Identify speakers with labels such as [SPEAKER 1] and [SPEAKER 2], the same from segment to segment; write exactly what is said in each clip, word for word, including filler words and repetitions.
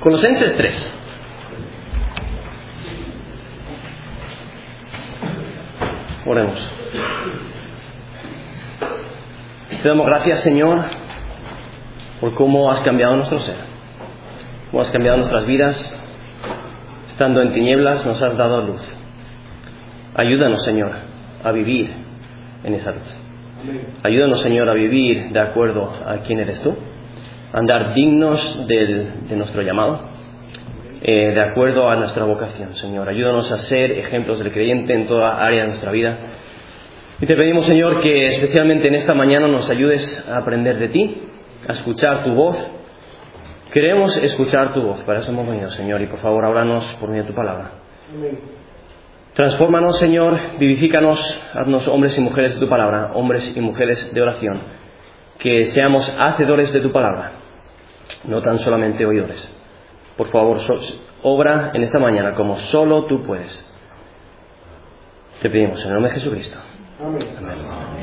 [SPEAKER 1] Colosenses tres. Oremos. Te damos gracias, Señor, por cómo has cambiado nuestro ser, cómo has cambiado nuestras vidas. Estando en tinieblas nos has dado luz. Ayúdanos, Señor, a vivir en esa luz. Ayúdanos, Señor, a vivir de acuerdo a quién eres tú, a andar dignos del, de nuestro llamado, eh, de acuerdo a nuestra vocación, Señor. Ayúdanos a ser ejemplos del creyente en toda área de nuestra vida. Y te pedimos, Señor, que especialmente en esta mañana nos ayudes a aprender de ti, a escuchar tu voz. Queremos escuchar tu voz, para eso hemos venido, Señor, y por favor, háblanos por medio de tu palabra. Amén. Transfórmanos, Señor, vivifícanos, haznos hombres y mujeres de tu palabra, hombres y mujeres de oración, que seamos hacedores de tu palabra, no tan solamente oidores. Por favor, so, obra en esta mañana como solo tú puedes. Te pedimos en el nombre de Jesucristo. Amén. Amén.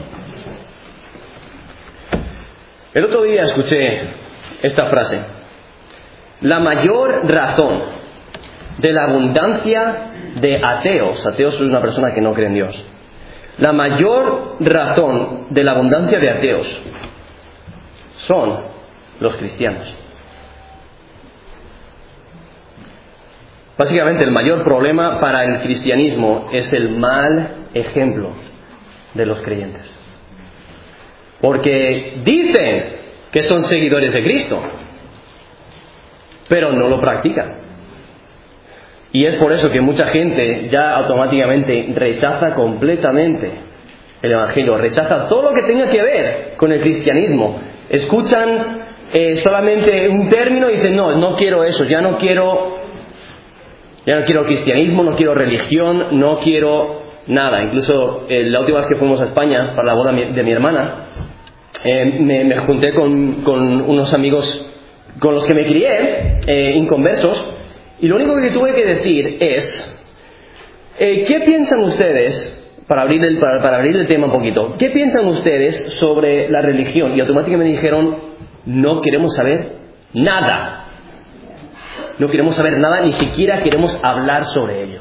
[SPEAKER 1] El otro día escuché esta frase: la mayor razón de la abundancia de ateos, ateos es una persona que no cree en Dios, la mayor razón de la abundancia de ateos son los cristianos. Básicamente el mayor problema para el cristianismo es el mal ejemplo de los creyentes, porque dicen que son seguidores de Cristo, pero no lo practican. Y es por eso que mucha gente ya automáticamente rechaza completamente el Evangelio, rechaza todo lo que tenga que ver con el cristianismo. Escuchan eh, solamente un término y dicen, no, no quiero eso, ya no quiero, ya no quiero cristianismo, no quiero religión, no quiero nada. Incluso eh, la última vez que fuimos a España para la boda de mi hermana, eh, me, me junté con, con unos amigos con los que me crié, eh, inconversos, y lo único que tuve que decir es, eh, ¿qué piensan ustedes, para abrir, el, para, para abrir el tema un poquito, qué piensan ustedes sobre la religión? Y automáticamente me dijeron, no queremos saber nada. No queremos saber nada, ni siquiera queremos hablar sobre ello.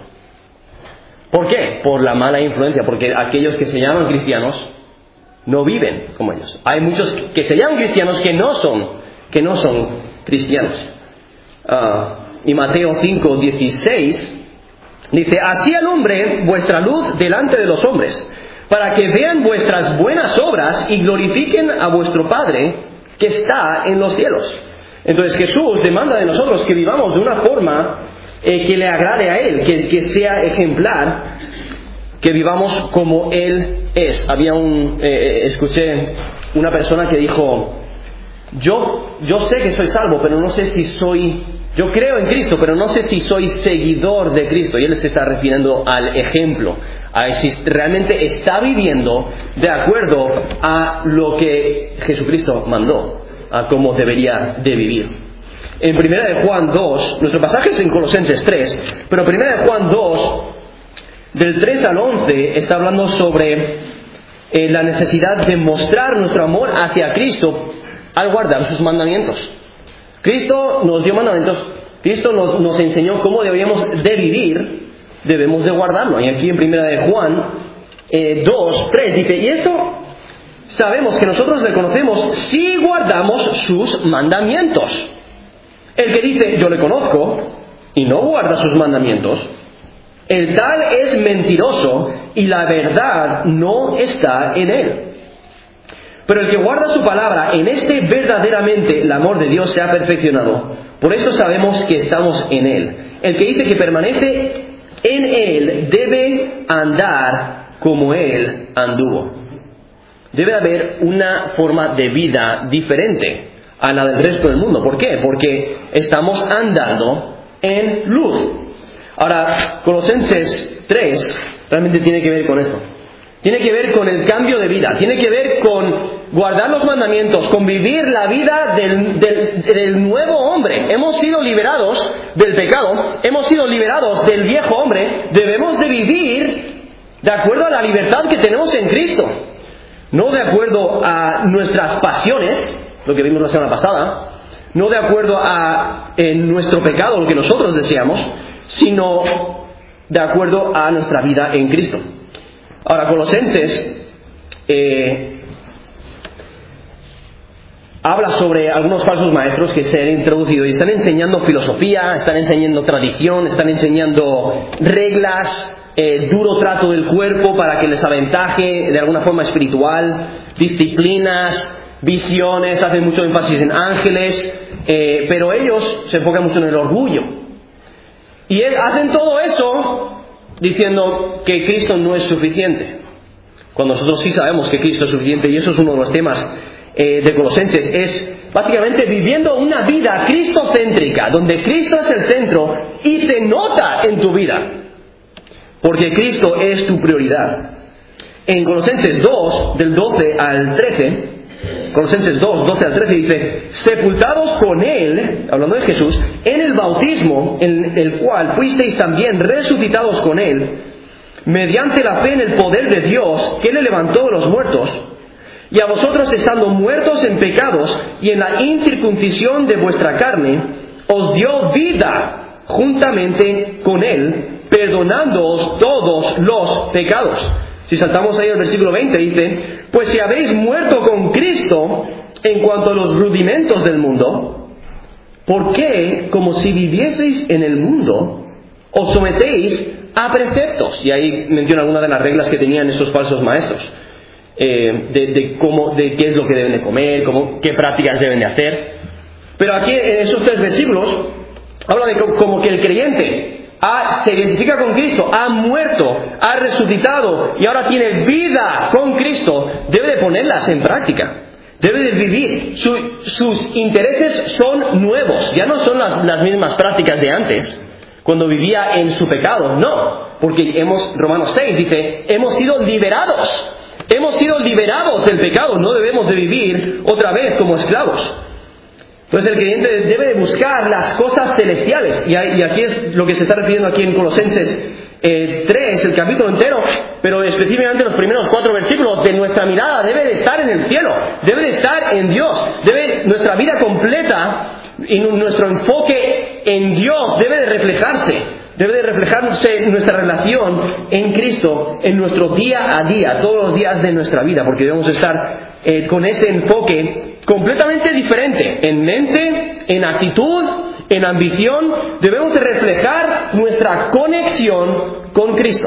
[SPEAKER 1] ¿Por qué? Por la mala influencia, porque aquellos que se llaman cristianos no viven como ellos. Hay muchos que se llaman cristianos que no son, que no son cristianos. Uh, y Mateo cinco dieciséis dice, así alumbre vuestra luz delante de los hombres, para que vean vuestras buenas obras y glorifiquen a vuestro Padre que está en los cielos. Entonces Jesús demanda de nosotros que vivamos de una forma eh, que le agrade a Él, que, que sea ejemplar, que vivamos como Él es. Había un, eh, escuché una persona que dijo, yo, yo sé que soy salvo, pero no sé si soy, yo creo en Cristo, pero no sé si soy seguidor de Cristo. Y él se está refiriendo al ejemplo, a si realmente está viviendo de acuerdo a lo que Jesucristo mandó, a cómo debería de vivir. En primera de Juan dos, nuestro pasaje es en Colosenses tres, pero primera de Juan dos, del tres al once, está hablando sobre eh, la necesidad de mostrar nuestro amor hacia Cristo al guardar sus mandamientos. Cristo nos dio mandamientos, Cristo nos, nos enseñó cómo debíamos de vivir, debemos de guardarlo. Y aquí en primera de Juan eh, dos, tres dice, y esto sabemos que nosotros le conocemos si guardamos sus mandamientos. El que dice, yo le conozco, y no guarda sus mandamientos, el tal es mentiroso y la verdad no está en él. Pero el que guarda su palabra, en este verdaderamente el amor de Dios se ha perfeccionado. Por eso sabemos que estamos en Él. El que dice que permanece en Él debe andar como Él anduvo. Debe haber una forma de vida diferente a la del resto del mundo. ¿Por qué? Porque estamos andando en luz. Ahora, Colosenses tres realmente tiene que ver con esto. Tiene que ver con el cambio de vida, tiene que ver con guardar los mandamientos, con vivir la vida del, del, del nuevo hombre. Hemos sido liberados del pecado, hemos sido liberados del viejo hombre, debemos de vivir de acuerdo a la libertad que tenemos en Cristo, no de acuerdo a nuestras pasiones, lo que vimos la semana pasada, no de acuerdo a en nuestro pecado, lo que nosotros deseamos, sino de acuerdo a nuestra vida en Cristo. Ahora, Colosenses eh, habla sobre algunos falsos maestros que se han introducido y están enseñando filosofía, están enseñando tradición, están enseñando reglas, eh, duro trato del cuerpo para que les aventaje de alguna forma espiritual, disciplinas, visiones, hacen mucho énfasis en ángeles, eh, pero ellos se enfocan mucho en el orgullo. Y hacen todo eso diciendo que Cristo no es suficiente, cuando nosotros sí sabemos que Cristo es suficiente, y eso es uno de los temas eh, de Colosenses, es básicamente viviendo una vida cristocéntrica, donde Cristo es el centro y se nota en tu vida, porque Cristo es tu prioridad. En Colosenses dos, del doce al trece, Colosenses dos, doce al trece dice: sepultados con Él, hablando de Jesús, en el bautismo, en el cual fuisteis también resucitados con Él, mediante la fe en el poder de Dios, que le levantó de los muertos, y a vosotros estando muertos en pecados y en la incircuncisión de vuestra carne, os dio vida juntamente con Él, perdonándoos todos los pecados. Si saltamos ahí al versículo veinte, dice: pues si habéis muerto con Cristo en cuanto a los rudimentos del mundo, ¿por qué, como si vivieseis en el mundo, os sometéis a preceptos? Y ahí menciona algunas de las reglas que tenían esos falsos maestros, eh, de, de, cómo, de qué es lo que deben de comer, cómo, qué prácticas deben de hacer. Pero aquí en esos tres versículos habla de como que el creyente Ha, se identifica con Cristo, ha muerto, ha resucitado y ahora tiene vida con Cristo, debe de ponerlas en práctica, debe de vivir. Su, sus intereses son nuevos, ya no son las, las mismas prácticas de antes, cuando vivía en su pecado, no, porque hemos, Romanos seis dice, hemos sido liberados, hemos sido liberados del pecado, no debemos de vivir otra vez como esclavos. Entonces el creyente debe de buscar las cosas celestiales, y aquí es lo que se está refiriendo aquí en Colosenses eh, tres, el capítulo entero, pero específicamente los primeros cuatro versículos. De nuestra mirada debe de estar en el cielo, debe de estar en Dios, debe nuestra vida completa y nuestro enfoque en Dios debe de reflejarse, debe de reflejarse nuestra relación en Cristo en nuestro día a día, todos los días de nuestra vida, porque debemos estar eh, con ese enfoque completamente diferente, en mente, en actitud, en ambición. Debemos de reflejar nuestra conexión con Cristo.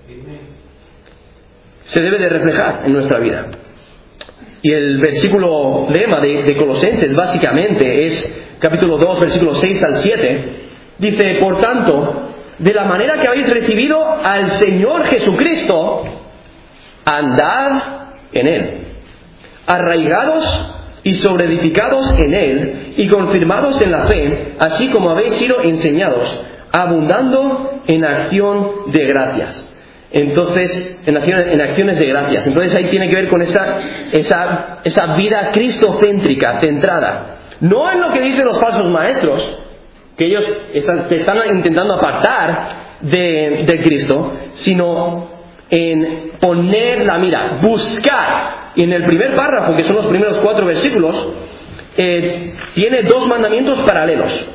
[SPEAKER 1] Se debe de reflejar en nuestra vida. Y el versículo lema de, de Colosenses básicamente es capítulo dos, versículos seis al siete. Dice: por tanto, de la manera que habéis recibido al Señor Jesucristo, andad en Él, arraigados y sobreedificados en Él y confirmados en la fe, así como habéis sido enseñados, abundando en acción de gracias. Entonces, en acciones, en acciones de gracias. Entonces ahí tiene que ver con esa, esa, esa vida cristocéntrica, centrada. No en lo que dicen los falsos maestros, que ellos están, te están intentando apartar de, de Cristo, sino en poner la mira, buscar. Y en el primer párrafo, que son los primeros cuatro versículos, eh, tiene dos mandamientos paralelos.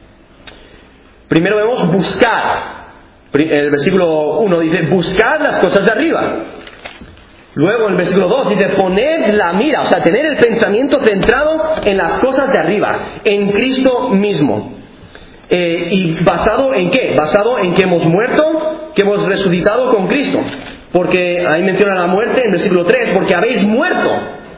[SPEAKER 1] Primero vemos buscar. El versículo uno dice: buscad las cosas de arriba. Luego en el versículo dos dice: poned la mira, o sea, tener el pensamiento centrado en las cosas de arriba, en Cristo mismo. Eh, ¿Y basado en qué? Basado en que hemos muerto, que hemos resucitado con Cristo. Porque ahí menciona la muerte en versículo tres, porque habéis muerto.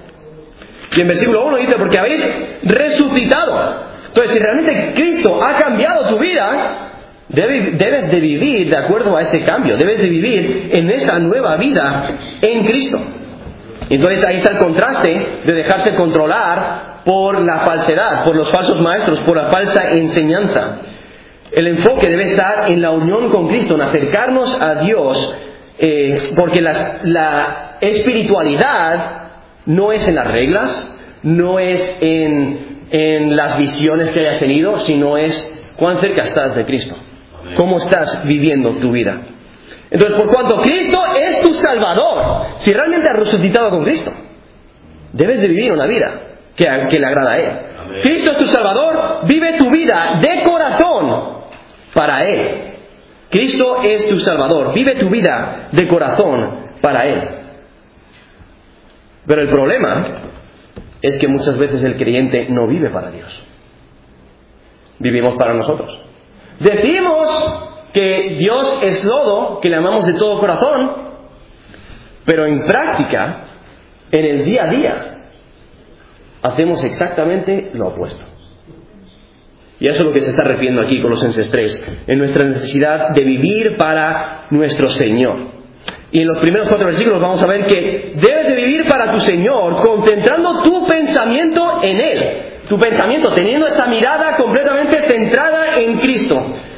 [SPEAKER 1] Y en versículo uno dice: porque habéis resucitado. Entonces, si realmente Cristo ha cambiado tu vida, debe, debes de vivir de acuerdo a ese cambio. Debes de vivir en esa nueva vida en Cristo. Entonces ahí está el contraste de dejarse controlar por la falsedad, por los falsos maestros, por la falsa enseñanza. El enfoque debe estar en la unión con Cristo, en acercarnos a Dios, eh, porque la, la espiritualidad no es en las reglas, no es en, en las visiones que hayas tenido, sino es cuán cerca estás de Cristo, cómo estás viviendo tu vida. Entonces, por cuanto Cristo es tu Salvador, si realmente has resucitado con Cristo, debes de vivir una vida que, que le agrada a Él. Cristo es tu Salvador, vive tu vida de corazón para Él. Cristo es tu Salvador, vive tu vida de corazón para Él. Pero el problema es que muchas veces el creyente no vive para Dios. Vivimos para nosotros. Decimos que Dios es todo, que le amamos de todo corazón, pero en práctica, en el día a día, hacemos exactamente lo opuesto. Y eso es lo que se está refiriendo aquí Colosenses tres, en nuestra necesidad de vivir para nuestro Señor. Y en los primeros cuatro versículos vamos a ver que debes de vivir para tu Señor, concentrando tu pensamiento en Él. Tu pensamiento, teniendo esa mirada completamente centrada en Cristo.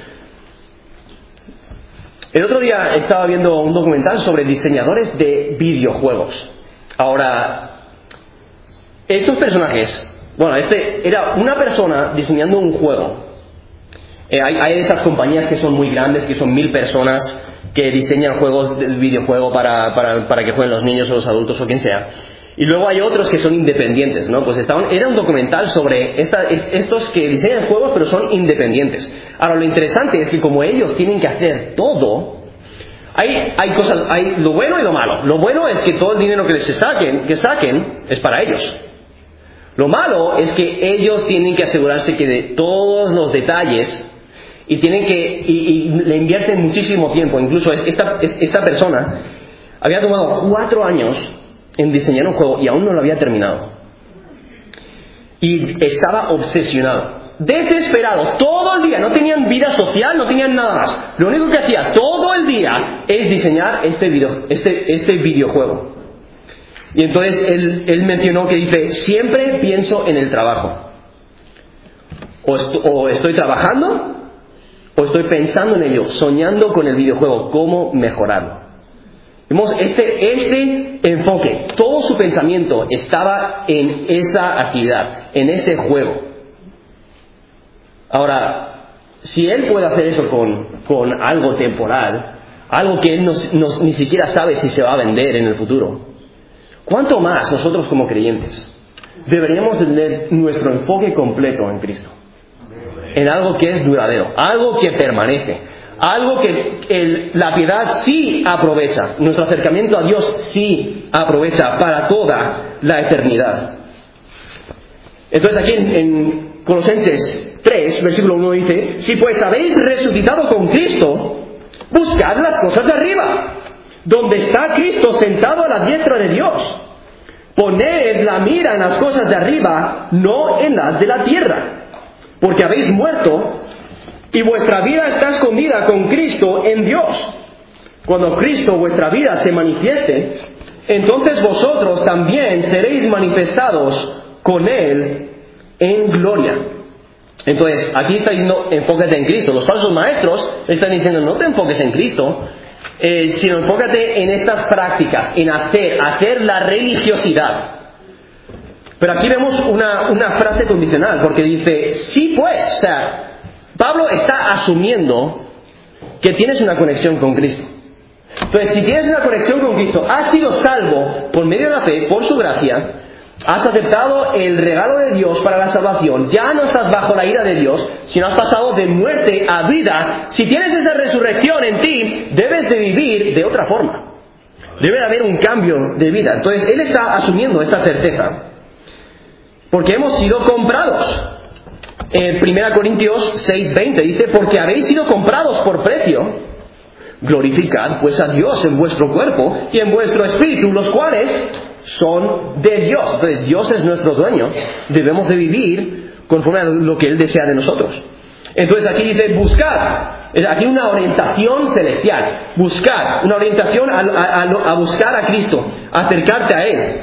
[SPEAKER 1] El otro día estaba viendo un documental sobre diseñadores de videojuegos. Ahora, estos personajes, bueno, este era una persona diseñando un juego. Eh, hay, hay esas compañías que son muy grandes, que son mil personas, que diseñan juegos del videojuego para, para, para que jueguen los niños o los adultos o quien sea. Y luego hay otros que son independientes, ¿no? Pues estaban, era un documental sobre esta, estos que diseñan juegos pero son independientes. Ahora, lo interesante es que como ellos tienen que hacer todo, hay, hay cosas, hay lo bueno y lo malo. Lo bueno es que todo el dinero que les saquen, que saquen es para ellos. Lo malo es que ellos tienen que asegurarse que de todos los detalles y tienen que y, y le invierten muchísimo tiempo. Incluso esta, esta persona había tomado cuatro años en diseñar un juego y aún no lo había terminado. Y estaba obsesionado, desesperado, todo el día. No tenían vida social, no tenían nada más. Lo único que hacía todo el día es diseñar este, video, este, este videojuego. Y entonces él, él mencionó que dice, siempre pienso en el trabajo. O, est- o estoy trabajando, o estoy pensando en ello, soñando con el videojuego, cómo mejorarlo. Vemos este, este enfoque, todo su pensamiento estaba en esa actividad, en ese juego. Ahora, si él puede hacer eso con, con algo temporal, algo que él no, no, ni siquiera sabe si se va a vender en el futuro, ¿cuánto más nosotros como creyentes deberíamos tener nuestro enfoque completo en Cristo? En algo que es duradero, algo que permanece, algo que el, la piedad sí aprovecha, nuestro acercamiento a Dios sí aprovecha para toda la eternidad. Entonces aquí en, en Colosenses tres, versículo uno dice, si pues habéis resucitado con Cristo, buscad las cosas de arriba, donde está Cristo sentado a la diestra de Dios. Poned la mira en las cosas de arriba, no en las de la tierra, porque habéis muerto y vuestra vida está escondida con Cristo en Dios. Cuando Cristo, vuestra vida, se manifieste, entonces vosotros también seréis manifestados con Él en gloria. Entonces, aquí está diciendo, enfócate en Cristo. Los falsos maestros están diciendo, no te enfoques en Cristo, eh, sino enfócate en estas prácticas, en hacer, hacer la religiosidad. Pero aquí vemos una, una frase condicional, porque dice, sí pues, o sea, Pablo está asumiendo que tienes una conexión con Cristo. Entonces, si tienes una conexión con Cristo, has sido salvo por medio de la fe, por su gracia, has aceptado el regalo de Dios para la salvación, ya no estás bajo la ira de Dios, sino has pasado de muerte a vida. Si tienes esa resurrección en ti, debes de vivir de otra forma. Debe de haber un cambio de vida. Entonces, él está asumiendo esta certeza, porque hemos sido comprados. En primera Corintios seis veinte dice, porque habéis sido comprados por precio, glorificad pues a Dios en vuestro cuerpo y en vuestro espíritu, los cuales son de Dios. Entonces Dios es nuestro dueño, debemos de vivir conforme a lo que Él desea de nosotros. Entonces aquí dice buscar, es aquí una orientación celestial, buscar, una orientación a, a, a, a buscar a Cristo, acercarte a Él.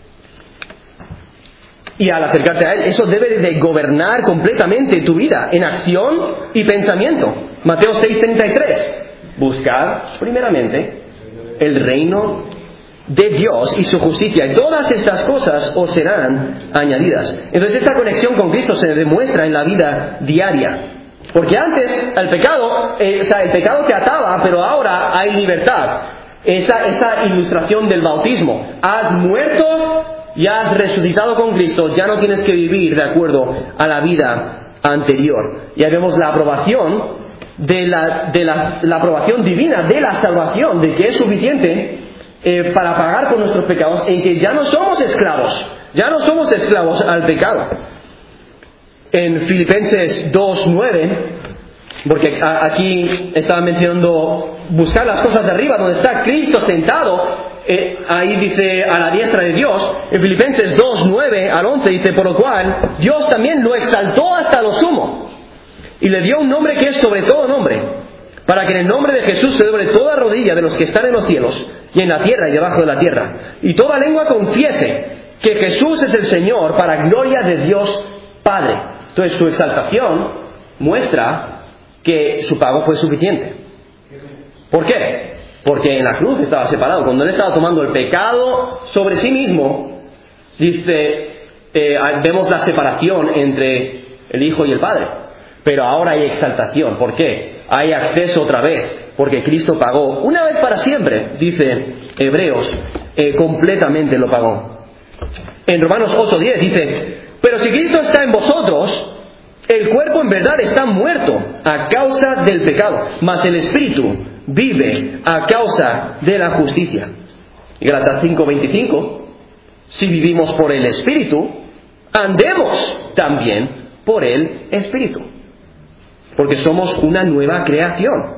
[SPEAKER 1] Y al acercarte a Él, eso debe de gobernar completamente tu vida, en acción y pensamiento. Mateo seis treinta y tres. Buscad primeramente el reino de Dios y su justicia, y todas estas cosas os serán añadidas. Entonces esta conexión con Cristo se demuestra en la vida diaria. Porque antes el pecado, eh, o sea, el pecado te ataba, pero ahora hay libertad. Esa, esa ilustración del bautismo. Has muerto ya has resucitado con Cristo, ya no tienes que vivir de acuerdo a la vida anterior. Ya vemos la aprobación de la, de la, la aprobación divina de la salvación, de que es suficiente eh, para pagar por nuestros pecados, en que ya no somos esclavos, ya no somos esclavos al pecado. En Filipenses dos nueve, porque aquí estaba mencionando buscar las cosas de arriba, donde está Cristo sentado, eh, ahí dice a la diestra de Dios. En Filipenses dos nueve al once dice: por lo cual Dios también lo exaltó hasta lo sumo y le dio un nombre que es sobre todo nombre, para que en el nombre de Jesús se doble toda rodilla de los que están en los cielos y en la tierra y debajo de la tierra, y toda lengua confiese que Jesús es el Señor, para gloria de Dios Padre. Entonces su exaltación muestra que su pago fue suficiente. ¿Por qué? Porque en la cruz estaba separado. Cuando Él estaba tomando el pecado sobre sí mismo, dice, eh, vemos la separación entre el Hijo y el Padre. Pero ahora hay exaltación. ¿Por qué? Hay acceso otra vez, porque Cristo pagó una vez para siempre, dice Hebreos, eh, completamente lo pagó. En Romanos ocho diez dice: pero si Cristo está en vosotros, el cuerpo en verdad está muerto a causa del pecado, mas el espíritu vive a causa de la justicia. Y Gálatas cinco veinticinco: si vivimos por el espíritu, andemos también por el espíritu, porque somos una nueva creación.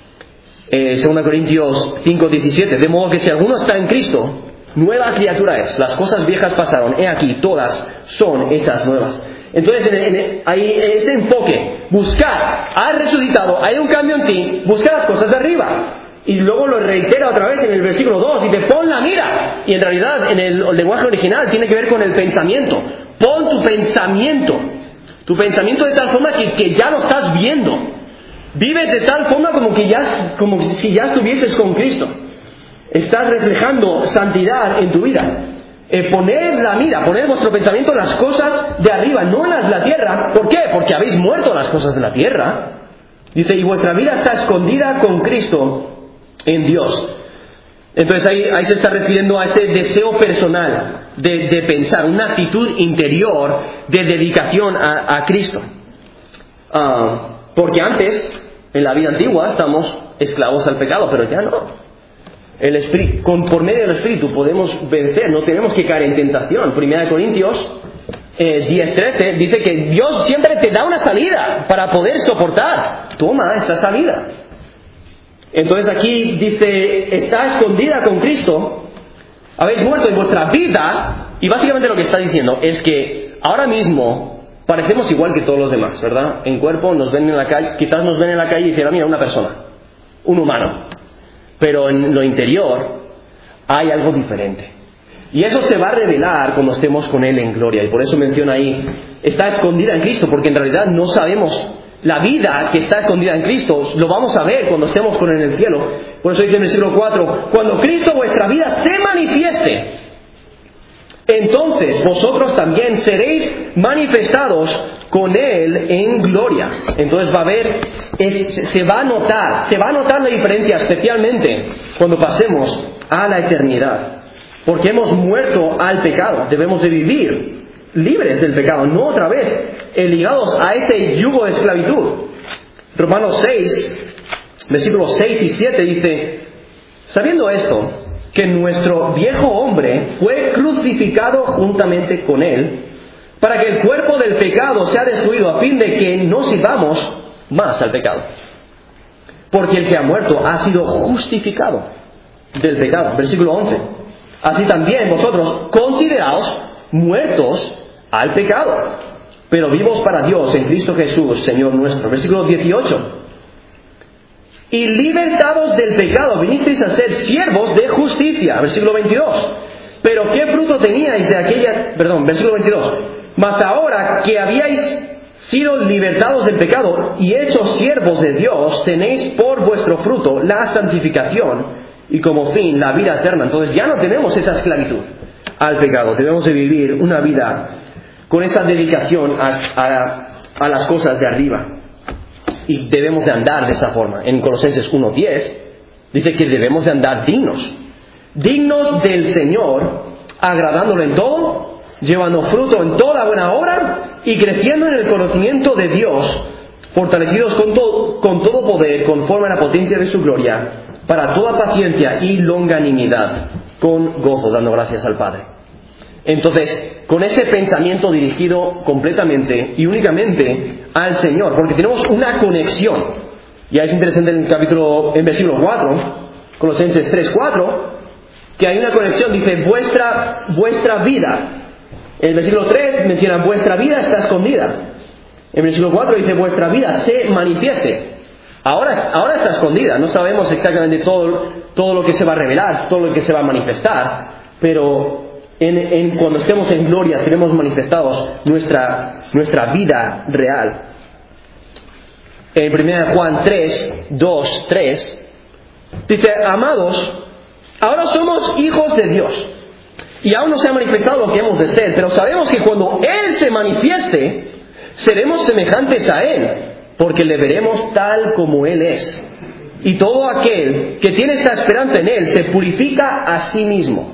[SPEAKER 1] Eh, segunda Corintios cinco diecisiete: de modo que si alguno está en Cristo, nueva criatura es, las cosas viejas pasaron, he aquí todas son hechas nuevas. Entonces en, en, hay ese enfoque, buscar, has resucitado, hay un cambio en ti, busca las cosas de arriba. Y luego lo reitera otra vez en el versículo dos, dice: pon la mira. Y en realidad en el, el lenguaje original tiene que ver con el pensamiento. Pon tu pensamiento, tu pensamiento de tal forma que, que ya lo estás viendo. Vive de tal forma como que ya, como si ya estuvieses con Cristo. Estás reflejando santidad en tu vida. Eh, poned la mira, poned vuestro pensamiento en las cosas de arriba, no en las de la tierra. ¿Por qué? Porque habéis muerto las cosas de la tierra. Dice: y vuestra vida está escondida con Cristo en Dios. Entonces ahí, ahí se está refiriendo a ese deseo personal de, de pensar, una actitud interior de dedicación a, a Cristo. Uh, porque antes, en la vida antigua, estamos esclavos al pecado, pero ya no. El espíritu, con, por medio del Espíritu podemos vencer, no tenemos que caer en tentación. Primera de Corintios eh, diez trece dice que Dios siempre te da una salida para poder soportar. Toma esta salida. Entonces aquí dice: está escondida con Cristo, habéis muerto en vuestra vida. Y básicamente lo que está diciendo es que ahora mismo parecemos igual que todos los demás, ¿verdad? En cuerpo nos ven en la calle, quizás nos ven en la calle y dicen: ah, mira, una persona, un humano. Pero en lo interior hay algo diferente. Y eso se va a revelar cuando estemos con Él en gloria. Y por eso menciona ahí: está escondida en Cristo, porque en realidad no sabemos la vida que está escondida en Cristo. Lo vamos a ver cuando estemos con Él en el cielo. Por eso dice en el versículo cuatro: cuando Cristo vuestra vida se manifieste, entonces vosotros también seréis manifestados con Él en gloria. Entonces va a haber, es, se va a notar, se va a notar la diferencia, especialmente cuando pasemos a la eternidad. Porque hemos muerto al pecado, debemos de vivir libres del pecado, no otra vez eh, ligados a ese yugo de esclavitud. Romanos seis, versículos seis y siete dice: sabiendo esto, que nuestro viejo hombre fue crucificado juntamente con Él, para que el cuerpo del pecado sea destruido, a fin de que no sirvamos más al pecado. Porque el que ha muerto ha sido justificado del pecado. Versículo once: así también vosotros consideraos muertos al pecado, pero vivos para Dios en Cristo Jesús, Señor nuestro. Versículo dieciocho: y libertados del pecado vinisteis a ser siervos de justicia. Versículo veintidós: pero qué fruto teníais de aquella... Perdón, versículo veintidós: mas ahora que habíais sido libertados del pecado y hechos siervos de Dios, tenéis por vuestro fruto la santificación y como fin la vida eterna. Entonces ya no tenemos esa esclavitud al pecado. Debemos de vivir una vida con esa dedicación a, a, a las cosas de arriba. Y debemos de andar de esa forma. En Colosenses uno diez dice que debemos de andar dignos. Dignos del Señor, agradándolo en todo, llevando fruto en toda buena obra y creciendo en el conocimiento de Dios, fortalecidos con todo, con todo poder, conforme a la potencia de su gloria, para toda paciencia y longanimidad, con gozo, dando gracias al Padre. Entonces, con ese pensamiento dirigido completamente y únicamente al Señor, porque tenemos una conexión. Ya es interesante en el capítulo, en versículo cuatro, Colosenses tres cuatro, que hay una conexión, dice, vuestra, vuestra vida. En el versículo tres menciona, vuestra vida está escondida. En el versículo cuatro dice, vuestra vida se manifieste. Ahora, ahora está escondida, no sabemos exactamente todo, todo lo que se va a revelar, todo lo que se va a manifestar, pero en, en, cuando estemos en gloria, seremos manifestados nuestra, nuestra vida real. En primera Juan tres, dos, tres, dice, amados, ahora somos hijos de Dios, y aún no se ha manifestado lo que hemos de ser, pero sabemos que cuando Él se manifieste, seremos semejantes a Él, porque le veremos tal como Él es. Y todo aquel que tiene esta esperanza en Él se purifica a sí mismo,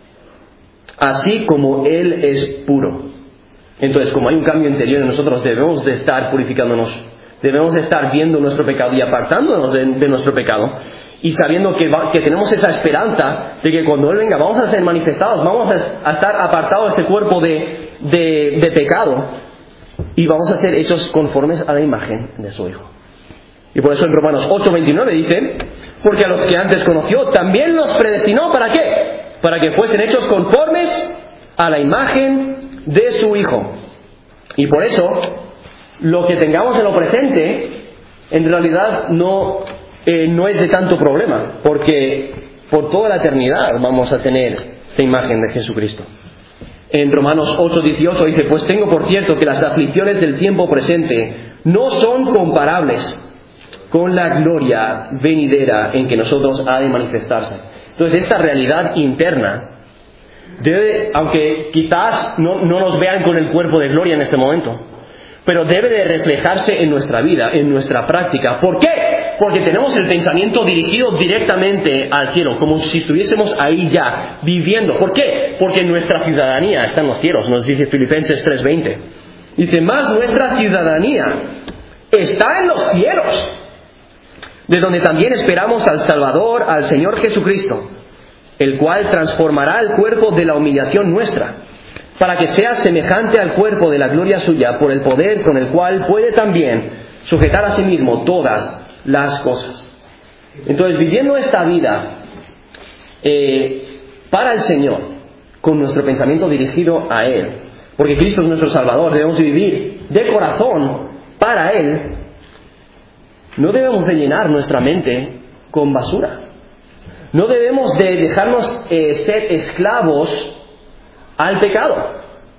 [SPEAKER 1] así como Él es puro. Entonces, como hay un cambio interior en nosotros, debemos de estar purificándonos, debemos de estar viendo nuestro pecado y apartándonos de, de nuestro pecado, y sabiendo que, va, que tenemos esa esperanza de que cuando Él venga vamos a ser manifestados, vamos a, a estar apartados de este cuerpo de, de, de pecado, y vamos a ser hechos conformes a la imagen de su Hijo. Y por eso en Romanos ocho veintinueve dice, porque a los que antes conoció también los predestinó, ¿para qué? Para que fuesen hechos conformes a la imagen de su Hijo. Y por eso, lo que tengamos en lo presente, en realidad no, eh, no es de tanto problema, porque por toda la eternidad vamos a tener esta imagen de Jesucristo. En Romanos ocho dieciocho dice, pues tengo por cierto que las aflicciones del tiempo presente no son comparables con la gloria venidera en que nosotros ha de manifestarse. Entonces esta realidad interna debe, aunque quizás no, no nos vean con el cuerpo de gloria en este momento, pero debe de reflejarse en nuestra vida, en nuestra práctica. ¿Por qué? Porque tenemos el pensamiento dirigido directamente al cielo, como si estuviésemos ahí ya, viviendo. ¿Por qué? Porque nuestra ciudadanía está en los cielos, nos dice Filipenses tres veinte. Dice, más nuestra ciudadanía está en los cielos, de donde también esperamos al Salvador, al Señor Jesucristo, el cual transformará el cuerpo de la humillación nuestra, para que sea semejante al cuerpo de la gloria suya, por el poder con el cual puede también sujetar a sí mismo todas las cosas. Entonces, viviendo esta vida eh, para el Señor, con nuestro pensamiento dirigido a Él, porque Cristo es nuestro Salvador, debemos vivir de corazón para Él. No debemos de llenar nuestra mente con basura. No debemos de dejarnos eh, ser esclavos al pecado.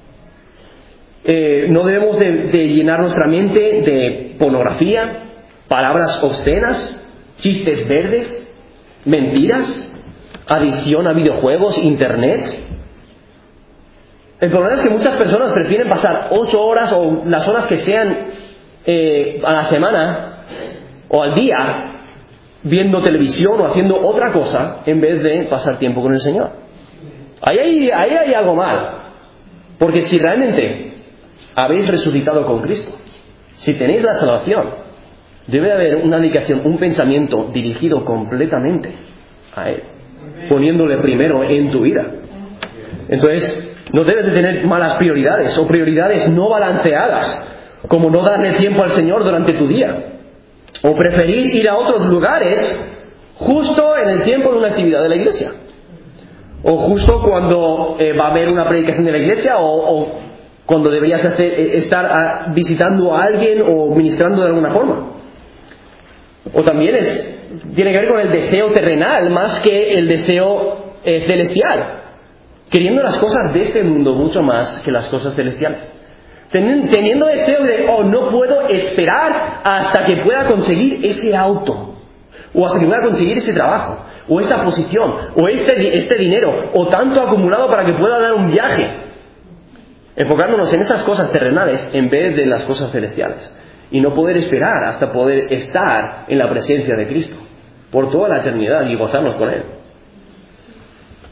[SPEAKER 1] Eh, no debemos de, de llenar nuestra mente de pornografía, palabras obscenas, chistes verdes, mentiras, adicción a videojuegos, internet. El problema es que muchas personas prefieren pasar ocho horas o las horas que sean eh, a la semana o al día viendo televisión o haciendo otra cosa en vez de pasar tiempo con el Señor. Ahí hay, ahí hay algo mal, porque si realmente habéis resucitado con Cristo, si tenéis la salvación, debe haber una dedicación, un pensamiento dirigido completamente a Él, poniéndole primero en tu vida. Entonces, no debes de tener malas prioridades o prioridades no balanceadas, como no darle tiempo al Señor durante tu día, o preferir ir a otros lugares justo en el tiempo de una actividad de la iglesia, o justo cuando eh, va a haber una predicación de la iglesia, o, o cuando deberías hacer, eh, estar a, visitando a alguien o ministrando de alguna forma. O también es, tiene que ver con el deseo terrenal más que el deseo eh, celestial, queriendo las cosas de este mundo mucho más que las cosas celestiales. Teniendo deseo de, oh, no puedo esperar hasta que pueda conseguir ese auto, o hasta que pueda conseguir ese trabajo, o esa posición, o este, este dinero, o tanto acumulado para que pueda dar un viaje. Enfocándonos en esas cosas terrenales en vez de las cosas celestiales. Y no poder esperar hasta poder estar en la presencia de Cristo por toda la eternidad y gozarnos con Él.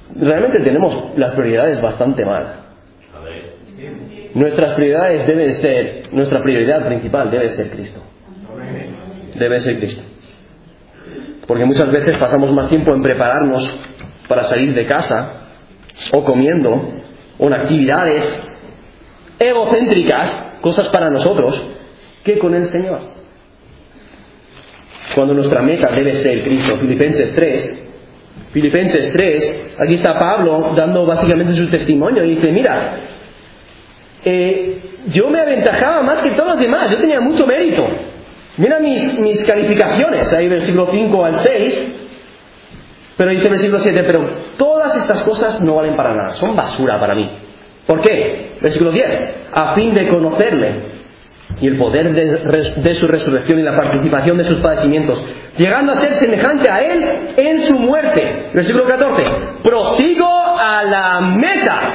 [SPEAKER 1] realmente tenemos las prioridades bastante mal. Nuestras prioridades deben ser, nuestra prioridad principal debe ser Cristo. Debe ser Cristo. Porque muchas veces pasamos más tiempo en prepararnos para salir de casa, o comiendo, o en actividades egocéntricas, cosas para nosotros, que con el Señor. Cuando nuestra meta debe ser Cristo. Filipenses tres. Filipenses tres, aquí está Pablo dando básicamente su testimonio y dice, mira, eh, yo me aventajaba más que todos los demás, yo tenía mucho mérito. Mira mis, mis calificaciones, ahí versículo cinco al seis, pero dice versículo siete, pero todas estas cosas no valen para nada, son basura para mí. ¿Por qué? Versículo diez, a fin de conocerle y el poder de, de su resurrección y la participación de sus padecimientos, llegando a ser semejante a Él en su muerte. Versículo catorce, prosigo a la meta,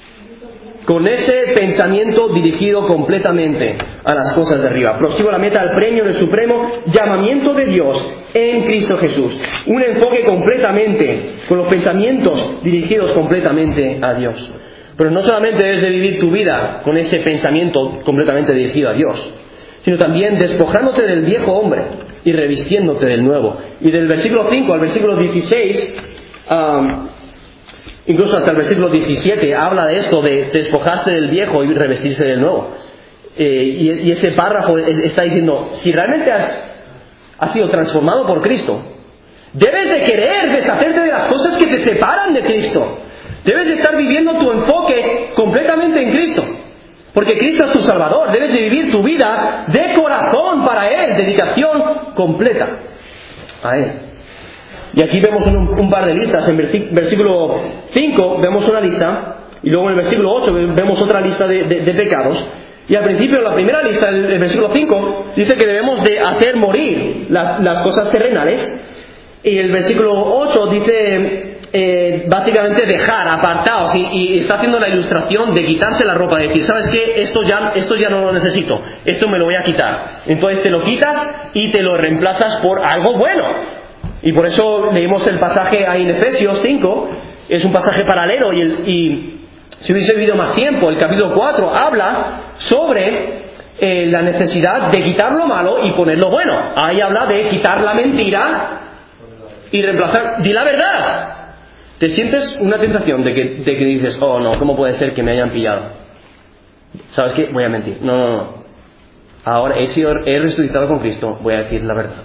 [SPEAKER 1] con ese pensamiento dirigido completamente a las cosas de arriba. Prosigo a la meta, al premio del supremo llamamiento de Dios en Cristo Jesús. Un enfoque completamente, con los pensamientos dirigidos completamente a Dios. Pero no solamente debes de vivir tu vida con ese pensamiento completamente dirigido a Dios, sino también despojándote del viejo hombre y revistiéndote del nuevo. Y del versículo cinco al versículo dieciséis, um, incluso hasta el versículo diecisiete, habla de esto, de despojarse del viejo y revestirse del nuevo. Eh, y, y ese párrafo está diciendo, si realmente has, has sido transformado por Cristo, debes de querer deshacerte de las cosas que te separan de Cristo. Debes de estar viviendo tu enfoque completamente en Cristo. Porque Cristo es tu Salvador. Debes de vivir tu vida de corazón para Él. Dedicación completa a Él. Y aquí vemos un, un par de listas. En versículo cinco vemos una lista. Y luego en el versículo ocho vemos otra lista de, de, de pecados. Y al principio, en la primera lista, el, el versículo cinco, dice que debemos de hacer morir las, las cosas terrenales. Y el versículo ocho dice... Eh, básicamente dejar, apartados, y, y está haciendo la ilustración de quitarse la ropa, de decir, ¿sabes qué? Esto ya, esto ya no lo necesito, esto me lo voy a quitar. Entonces te lo quitas y te lo reemplazas por algo bueno. Y por eso leímos el pasaje ahí en Efesios cinco, es un pasaje paralelo, y, el, y si hubiese habido más tiempo, el capítulo cuatro habla sobre eh, la necesidad de quitar lo malo y poner lo bueno. Ahí habla de quitar la mentira y reemplazar, di la verdad. Te sientes una tentación de que, de que dices, oh no, ¿cómo puede ser que me hayan pillado? ¿Sabes qué? Voy a mentir. No, no, no. Ahora he sido, he resucitado con Cristo, voy a decir la verdad.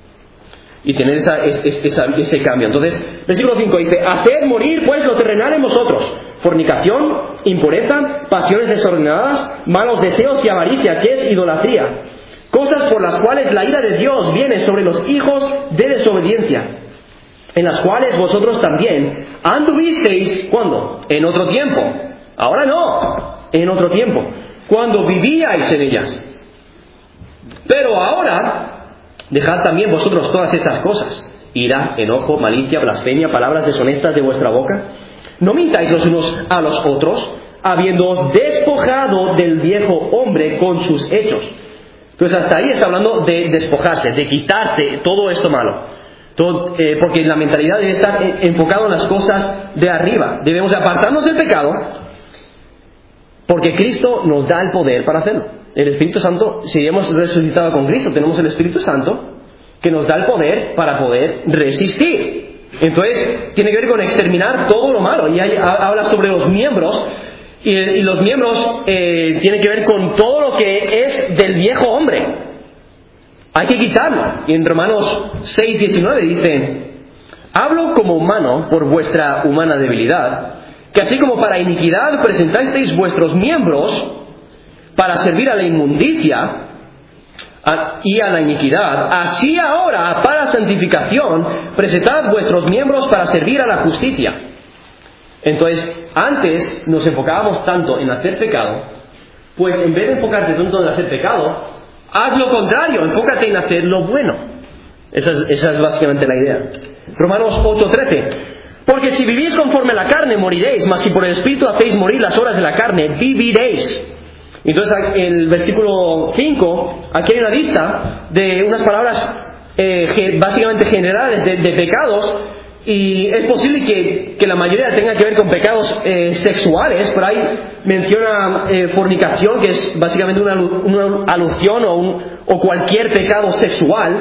[SPEAKER 1] Y tener esa, esa, ese cambio. Entonces, versículo cinco dice, haced morir pues lo terrenal en vosotros: fornicación, impureza, pasiones desordenadas, malos deseos y avaricia, que es idolatría. Cosas por las cuales la ira de Dios viene sobre los hijos de desobediencia, en las cuales vosotros también anduvisteis, ¿cuándo? En otro tiempo. Ahora no, en otro tiempo, cuando vivíais en ellas. Pero ahora, dejad también vosotros todas estas cosas: ira, enojo, malicia, blasfemia, palabras deshonestas de vuestra boca. No mintáis los unos a los otros, habiéndoos despojado del viejo hombre con sus hechos. Entonces hasta ahí está hablando de despojarse, de quitarse todo esto malo. Todo, eh, porque la mentalidad debe estar enfocada en las cosas de arriba. Debemos apartarnos del pecado, porque Cristo nos da el poder para hacerlo. El Espíritu Santo, si hemos resucitado con Cristo, tenemos el Espíritu Santo que nos da el poder para poder resistir. Entonces tiene que ver con exterminar todo lo malo. Y hay, habla sobre los miembros, y, y los miembros eh, tiene que ver con todo lo que es del viejo hombre. Hay que quitarlo. Y en Romanos seis diecinueve dice: hablo como humano por vuestra humana debilidad, que así como para iniquidad presentasteis vuestros miembros para servir a la inmundicia y a la iniquidad, así ahora para santificación presentad vuestros miembros para servir a la justicia. Entonces, antes nos enfocábamos tanto en hacer pecado, pues en vez de enfocarte tanto en hacer pecado, haz lo contrario, enfócate en hacer lo bueno. Esa es, esa es básicamente la idea. Romanos ocho trece. Porque si vivís conforme a la carne, moriréis, mas si por el Espíritu hacéis morir las obras de la carne, viviréis. Entonces, en el versículo cinco, aquí hay una lista de unas palabras eh, básicamente generales de, de pecados Y es posible que, que la mayoría tenga que ver con pecados eh, sexuales. Por ahí menciona eh, fornicación, que es básicamente una, una alusión o, un, o cualquier pecado sexual.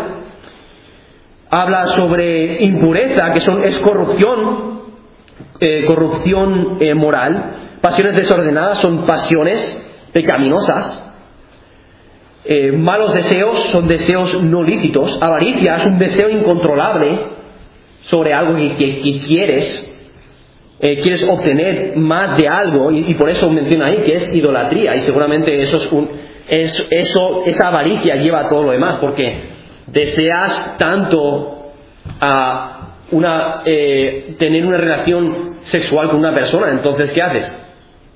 [SPEAKER 1] Habla sobre impureza, que son, es corrupción, eh, corrupción eh, moral. Pasiones desordenadas son pasiones pecaminosas. Eh, malos deseos son deseos no lícitos. Avaricia es un deseo incontrolable sobre algo que, que, que quieres, eh, quieres obtener más de algo, y, y por eso menciona ahí que es idolatría, y seguramente eso es un, es, eso, esa avaricia lleva a todo lo demás, porque deseas tanto a una, eh, tener una relación sexual con una persona, entonces ¿qué haces?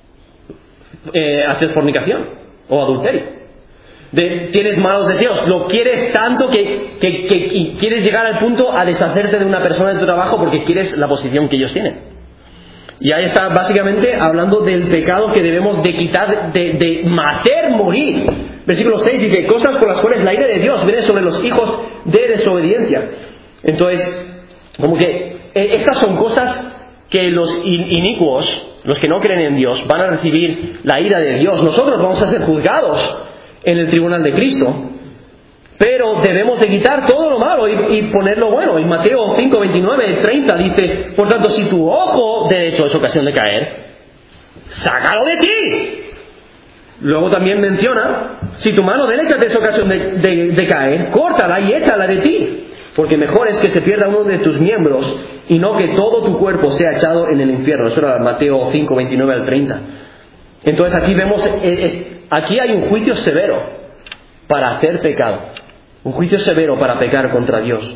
[SPEAKER 1] Eh, haces fornicación o adulterio. De, tienes malos deseos, lo quieres tanto que, que, que y quieres llegar al punto a deshacerte de una persona de tu trabajo porque quieres la posición que ellos tienen. Y ahí está básicamente hablando del pecado que debemos de quitar, de, de hacer morir. Versículo seis dice, cosas por las cuales la ira de Dios viene sobre los hijos de desobediencia. Entonces, como que estas son cosas que los inicuos, los que no creen en Dios, van a recibir la ira de Dios. Nosotros vamos a ser juzgados en el tribunal de Cristo, pero debemos de quitar todo lo malo y, y poner lo bueno. En Mateo cinco, veintinueve, treinta dice, por tanto, si tu ojo derecho es ocasión de caer, sácalo de ti. Luego también menciona, si tu mano derecha te es ocasión de, de, de caer, córtala y échala de ti, porque mejor es que se pierda uno de tus miembros y no que todo tu cuerpo sea echado en el infierno. Eso era Mateo cinco, veintinueve al treinta. Entonces aquí vemos, es, aquí hay un juicio severo para hacer pecado, un juicio severo para pecar contra Dios,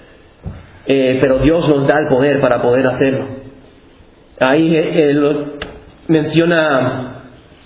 [SPEAKER 1] eh, pero Dios nos da el poder para poder hacerlo. Ahí eh, eh, menciona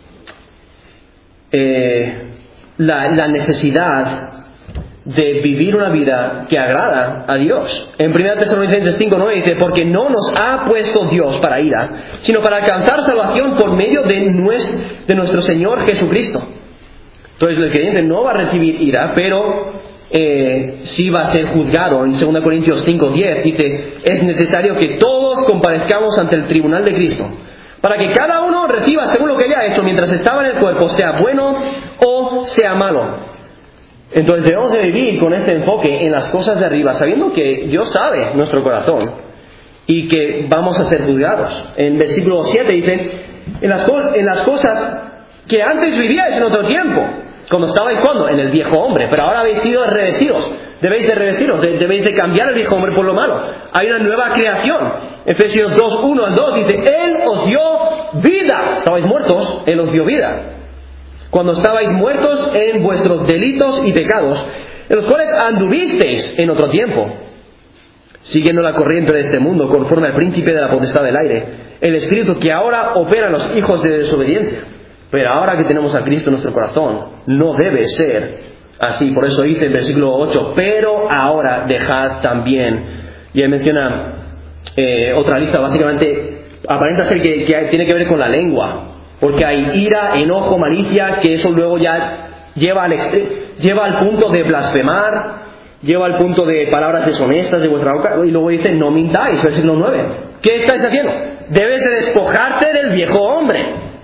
[SPEAKER 1] eh, la, la necesidad de vivir una vida que agrada a Dios. En primera Tesalonicenses cinco nueve dice, porque no nos ha puesto Dios para ira, sino para alcanzar salvación por medio de nuestro, de nuestro Señor Jesucristo. Entonces el creyente no va a recibir ira, pero eh, sí va a ser juzgado. En segunda Corintios cinco diez dice, es necesario que todos comparezcamos ante el tribunal de Cristo, para que cada uno reciba según lo que haya hecho mientras estaba en el cuerpo, sea bueno o sea malo. Entonces debemos de vivir con este enfoque en las cosas de arriba, sabiendo que Dios sabe nuestro corazón y que vamos a ser juzgados. En versículo siete dice, en las, en las cosas que antes vivíais en otro tiempo, cuando estabais cuando en el viejo hombre, pero ahora habéis sido revestidos, debéis de revestiros, de, debéis de cambiar el viejo hombre por lo malo. Hay una nueva creación. Efesios dos, uno al dos dice, Él os dio vida. Estabais muertos, Él os dio vida. Cuando estabais muertos en vuestros delitos y pecados, en los cuales anduvisteis en otro tiempo, siguiendo la corriente de este mundo, conforme al príncipe de la potestad del aire, el espíritu que ahora opera en los hijos de desobediencia. Pero ahora que tenemos a Cristo en nuestro corazón, no debe ser así. Por eso dice en versículo ocho, pero ahora dejad también. Y ahí menciona eh, otra lista, básicamente aparenta ser que, que tiene que ver con la lengua. Porque hay ira, enojo, malicia, que eso luego ya lleva al, lleva al punto de blasfemar, lleva al punto de palabras deshonestas de vuestra boca, y luego dice, no mintáis, versículo nueve. ¿Qué estáis haciendo? Debes de despojarte del viejo hombre.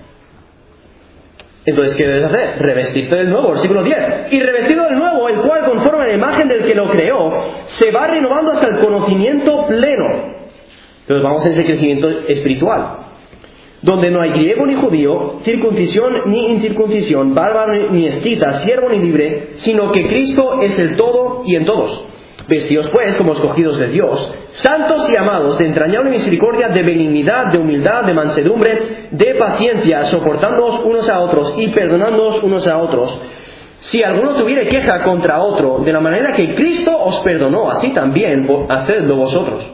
[SPEAKER 1] Entonces, ¿qué debes hacer? Revestirte del nuevo, versículo diez. Y revestido del nuevo, el cual conforme a la imagen del que lo creó, se va renovando hasta el conocimiento pleno. Entonces vamos a ese crecimiento espiritual, donde no hay griego ni judío, circuncisión ni incircuncisión, bárbaro ni escita, siervo ni libre, sino que Cristo es el todo y en todos. Vestidos pues como escogidos de Dios, santos y amados, de entrañable misericordia, de benignidad, de humildad, de mansedumbre, de paciencia, soportándoos unos a otros y perdonándoos unos a otros. Si alguno tuviere queja contra otro, de la manera que Cristo os perdonó, así también hacedlo vosotros.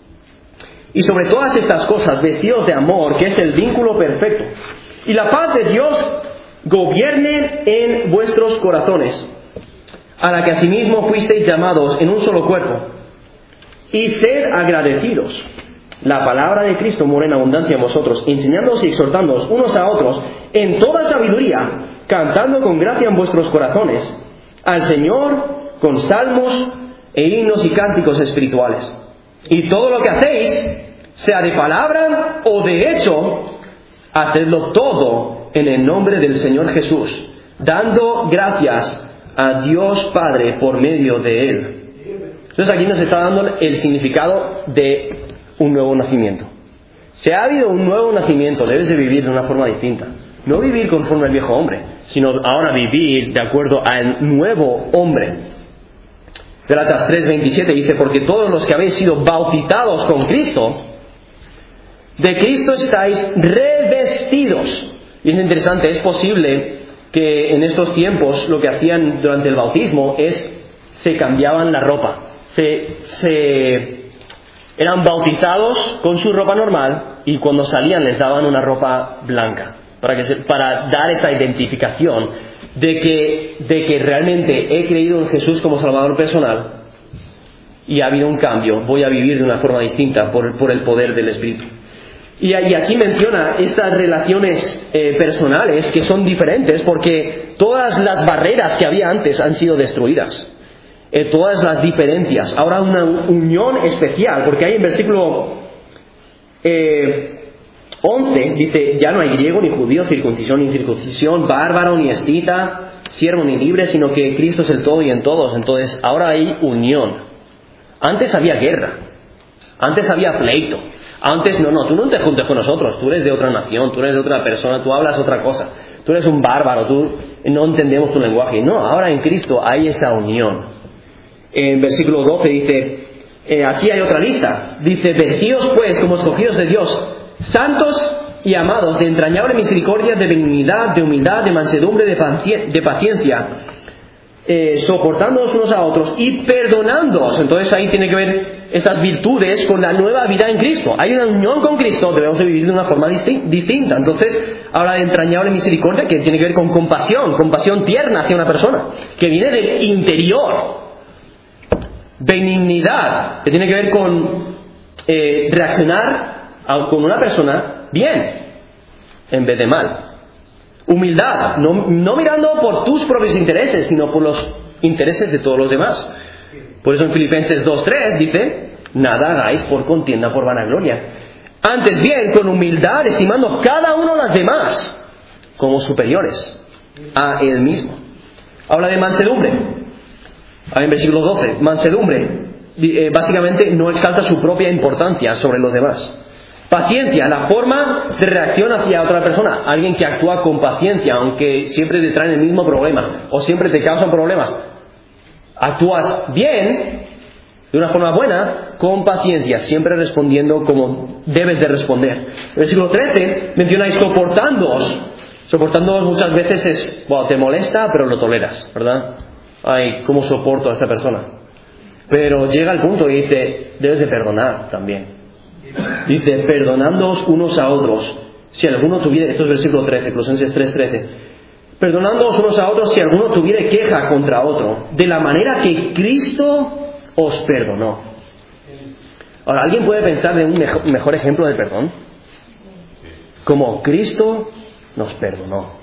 [SPEAKER 1] Y sobre todas estas cosas, vestidos de amor, que es el vínculo perfecto. Y la paz de Dios gobierne en vuestros corazones, a la que asimismo fuisteis llamados en un solo cuerpo. Y sed agradecidos. La palabra de Cristo mora en abundancia en vosotros, enseñándoos y exhortándoos unos a otros en toda sabiduría, cantando con gracia en vuestros corazones al Señor con salmos e himnos y cánticos espirituales, Y todo lo que hacéis, sea de palabra o de hecho, hacedlo todo en el nombre del Señor Jesús, dando gracias a Dios Padre por medio de Él. Entonces aquí nos está dando el significado de un nuevo nacimiento. Si ha habido un nuevo nacimiento, debes de vivir de una forma distinta. No vivir conforme al viejo hombre, sino ahora vivir de acuerdo al nuevo hombre. Gálatas tres veintisiete dice: porque todos los que habéis sido bautizados con Cristo, de Cristo estáis revestidos. Y es interesante, es posible que en estos tiempos lo que hacían durante el bautismo es se cambiaban la ropa. Se, se eran bautizados con su ropa normal y cuando salían les daban una ropa blanca para, que se, para dar esa identificación de que, de que realmente he creído en Jesús como Salvador personal y ha habido un cambio, voy a vivir de una forma distinta por, por el poder del Espíritu. Y, y aquí menciona estas relaciones eh, personales que son diferentes porque todas las barreras que había antes han sido destruidas. Eh, todas las diferencias. Ahora una unión especial, porque ahí en versículo eh, once dice: ya no hay griego ni judío, circuncisión ni incircuncisión, bárbaro ni escita, siervo ni libre, sino que Cristo es el todo y en todos. Entonces ahora hay unión. Antes había guerra, antes había pleito, antes no, no, tú no te juntes con nosotros, tú eres de otra nación, tú eres de otra persona, tú hablas otra cosa, tú eres un bárbaro, tú no entendemos tu lenguaje. No, ahora en Cristo hay esa unión. En versículo doce dice, eh, aquí hay otra lista, dice: vestidos pues como escogidos de Dios, santos y amados, de entrañable misericordia, de benignidad, de humildad, de mansedumbre, de, paci- de paciencia, eh, soportándonos unos a otros y perdonándoos. Entonces ahí tiene que ver estas virtudes con la nueva vida en Cristo. Hay una unión con Cristo, debemos de vivir de una forma disti- distinta. Entonces habla de entrañable misericordia, que tiene que ver con compasión, compasión tierna hacia una persona, que viene del interior. Benignidad, que tiene que ver con eh, reaccionar a, con una persona bien en vez de mal. Humildad, no, no mirando por tus propios intereses, sino por los intereses de todos los demás. Por eso en Filipenses dos tres dice: nada hagáis por contienda, por vanagloria, antes bien con humildad, estimando cada uno a los demás como superiores a él mismo. Habla de mansedumbre. En versículo doce, mansedumbre, eh, básicamente no exalta su propia importancia sobre los demás. Paciencia, la forma de reacción hacia otra persona, alguien que actúa con paciencia, aunque siempre te traen el mismo problema o siempre te causan problemas. Actúas bien, de una forma buena, con paciencia, siempre respondiendo como debes de responder. Versículo trece, mencionáis soportándoos. Soportándoos muchas veces es, bueno, te molesta, pero lo toleras, ¿verdad? Ay, ¿cómo soporto a esta persona? Pero llega al punto y dice, debes de perdonar también. Dice, perdonándoos unos a otros. Si alguno tuviera, esto es versículo trece, Colosenses tres trece. Perdonándoos unos a otros si alguno tuviera queja contra otro, de la manera que Cristo os perdonó. Ahora, ¿alguien puede pensar de un mejor ejemplo de perdón? Como Cristo nos perdonó.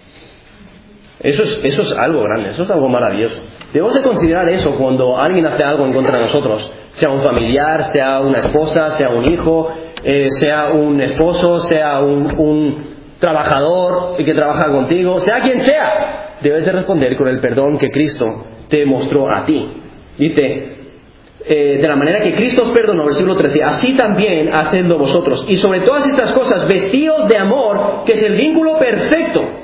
[SPEAKER 1] Eso es, eso es algo grande, eso es algo maravilloso. Debemos de considerar eso cuando alguien hace algo en contra de nosotros, sea un familiar, sea una esposa, sea un hijo, eh, sea un esposo, sea un, un trabajador que trabaja contigo, sea quien sea. Debes de responder con el perdón que Cristo te mostró a ti. Dice, eh, de la manera que Cristo os perdonó, versículo trece, así también hacedlo vosotros. Y sobre todas estas cosas, vestíos de amor, que es el vínculo perfecto.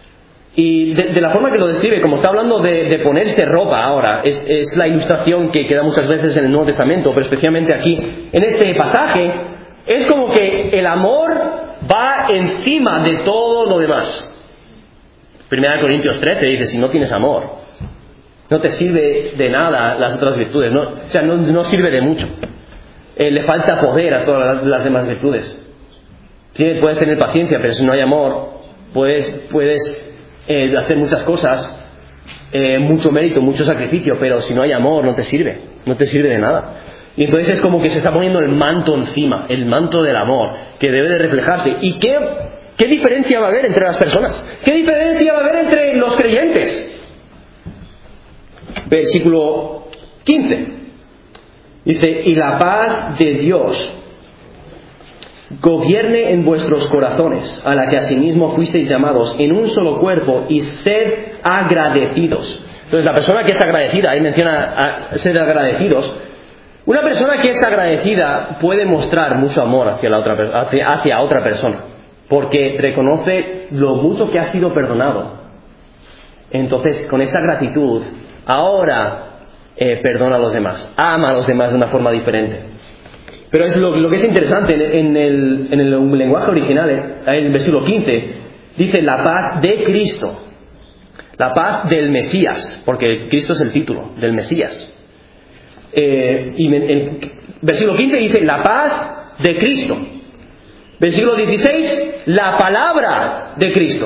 [SPEAKER 1] Y de, de la forma que lo describe, como está hablando de, de ponerse ropa ahora, es, es la ilustración que queda muchas veces en el Nuevo Testamento, pero especialmente aquí, en este pasaje, es como que el amor va encima de todo lo demás. Primera de Corintios trece dice, si no tienes amor, no te sirve de nada las otras virtudes, no, o sea, no, no sirve de mucho. Eh, le falta poder a todas las, las demás virtudes. Sí, puedes tener paciencia, pero si no hay amor, puedes... puedes Eh, hacer muchas cosas, eh, mucho mérito, mucho sacrificio, pero si no hay amor no te sirve, no te sirve de nada. Y entonces es como que se está poniendo el manto encima, el manto del amor, que debe de reflejarse. ¿Y qué, qué diferencia va a haber entre las personas? ¿Qué diferencia va a haber entre los creyentes? Versículo quince. Dice, y la paz de Dios gobierne en vuestros corazones, a la que asimismo fuisteis llamados en un solo cuerpo, y sed agradecidos. Entonces, la persona que es agradecida, ahí menciona a ser agradecidos. Una persona que es agradecida puede mostrar mucho amor hacia, la otra, hacia, hacia otra persona, porque reconoce lo mucho que ha sido perdonado. Entonces, con esa gratitud, ahora eh, perdona a los demás, ama a los demás de una forma diferente. Pero es lo, lo que es interesante en, en, el, en el lenguaje original, en el versículo quince, dice la paz de Cristo, la paz del Mesías, porque Cristo es el título del Mesías. Eh, y en el versículo quince dice la paz de Cristo. Versículo dieciséis, la palabra de Cristo.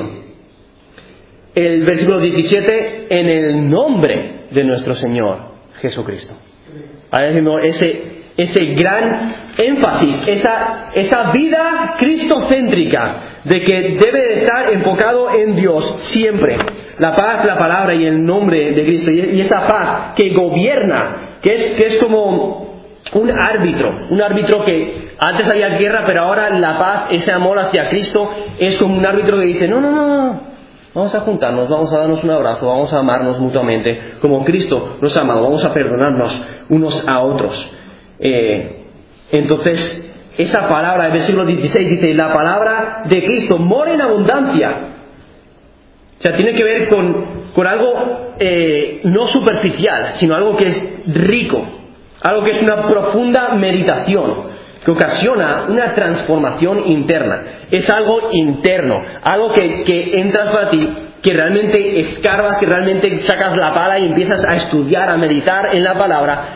[SPEAKER 1] El versículo diecisiete, en el nombre de nuestro Señor Jesucristo. Ahí mismo ese, ese gran énfasis, esa, esa vida cristocéntrica de que debe de estar enfocado en Dios siempre. La paz, la palabra y el nombre de Cristo. Y esa paz que gobierna, que es, que es como un árbitro, un árbitro que antes había guerra, pero ahora la paz, ese amor hacia Cristo, es como un árbitro que dice, no, no, no, no, vamos a juntarnos, vamos a darnos un abrazo, vamos a amarnos mutuamente, como Cristo nos ha amado, vamos a perdonarnos unos a otros. Eh, entonces, esa palabra, el versículo dieciséis dice, la palabra de Cristo mora en abundancia. O sea, tiene que ver con, con algo eh, no superficial, sino algo que es rico, algo que es una profunda meditación, que ocasiona una transformación interna. Es algo interno, algo que, que entras para ti, que realmente escarbas, que realmente sacas la pala y empiezas a estudiar, a meditar en la palabra,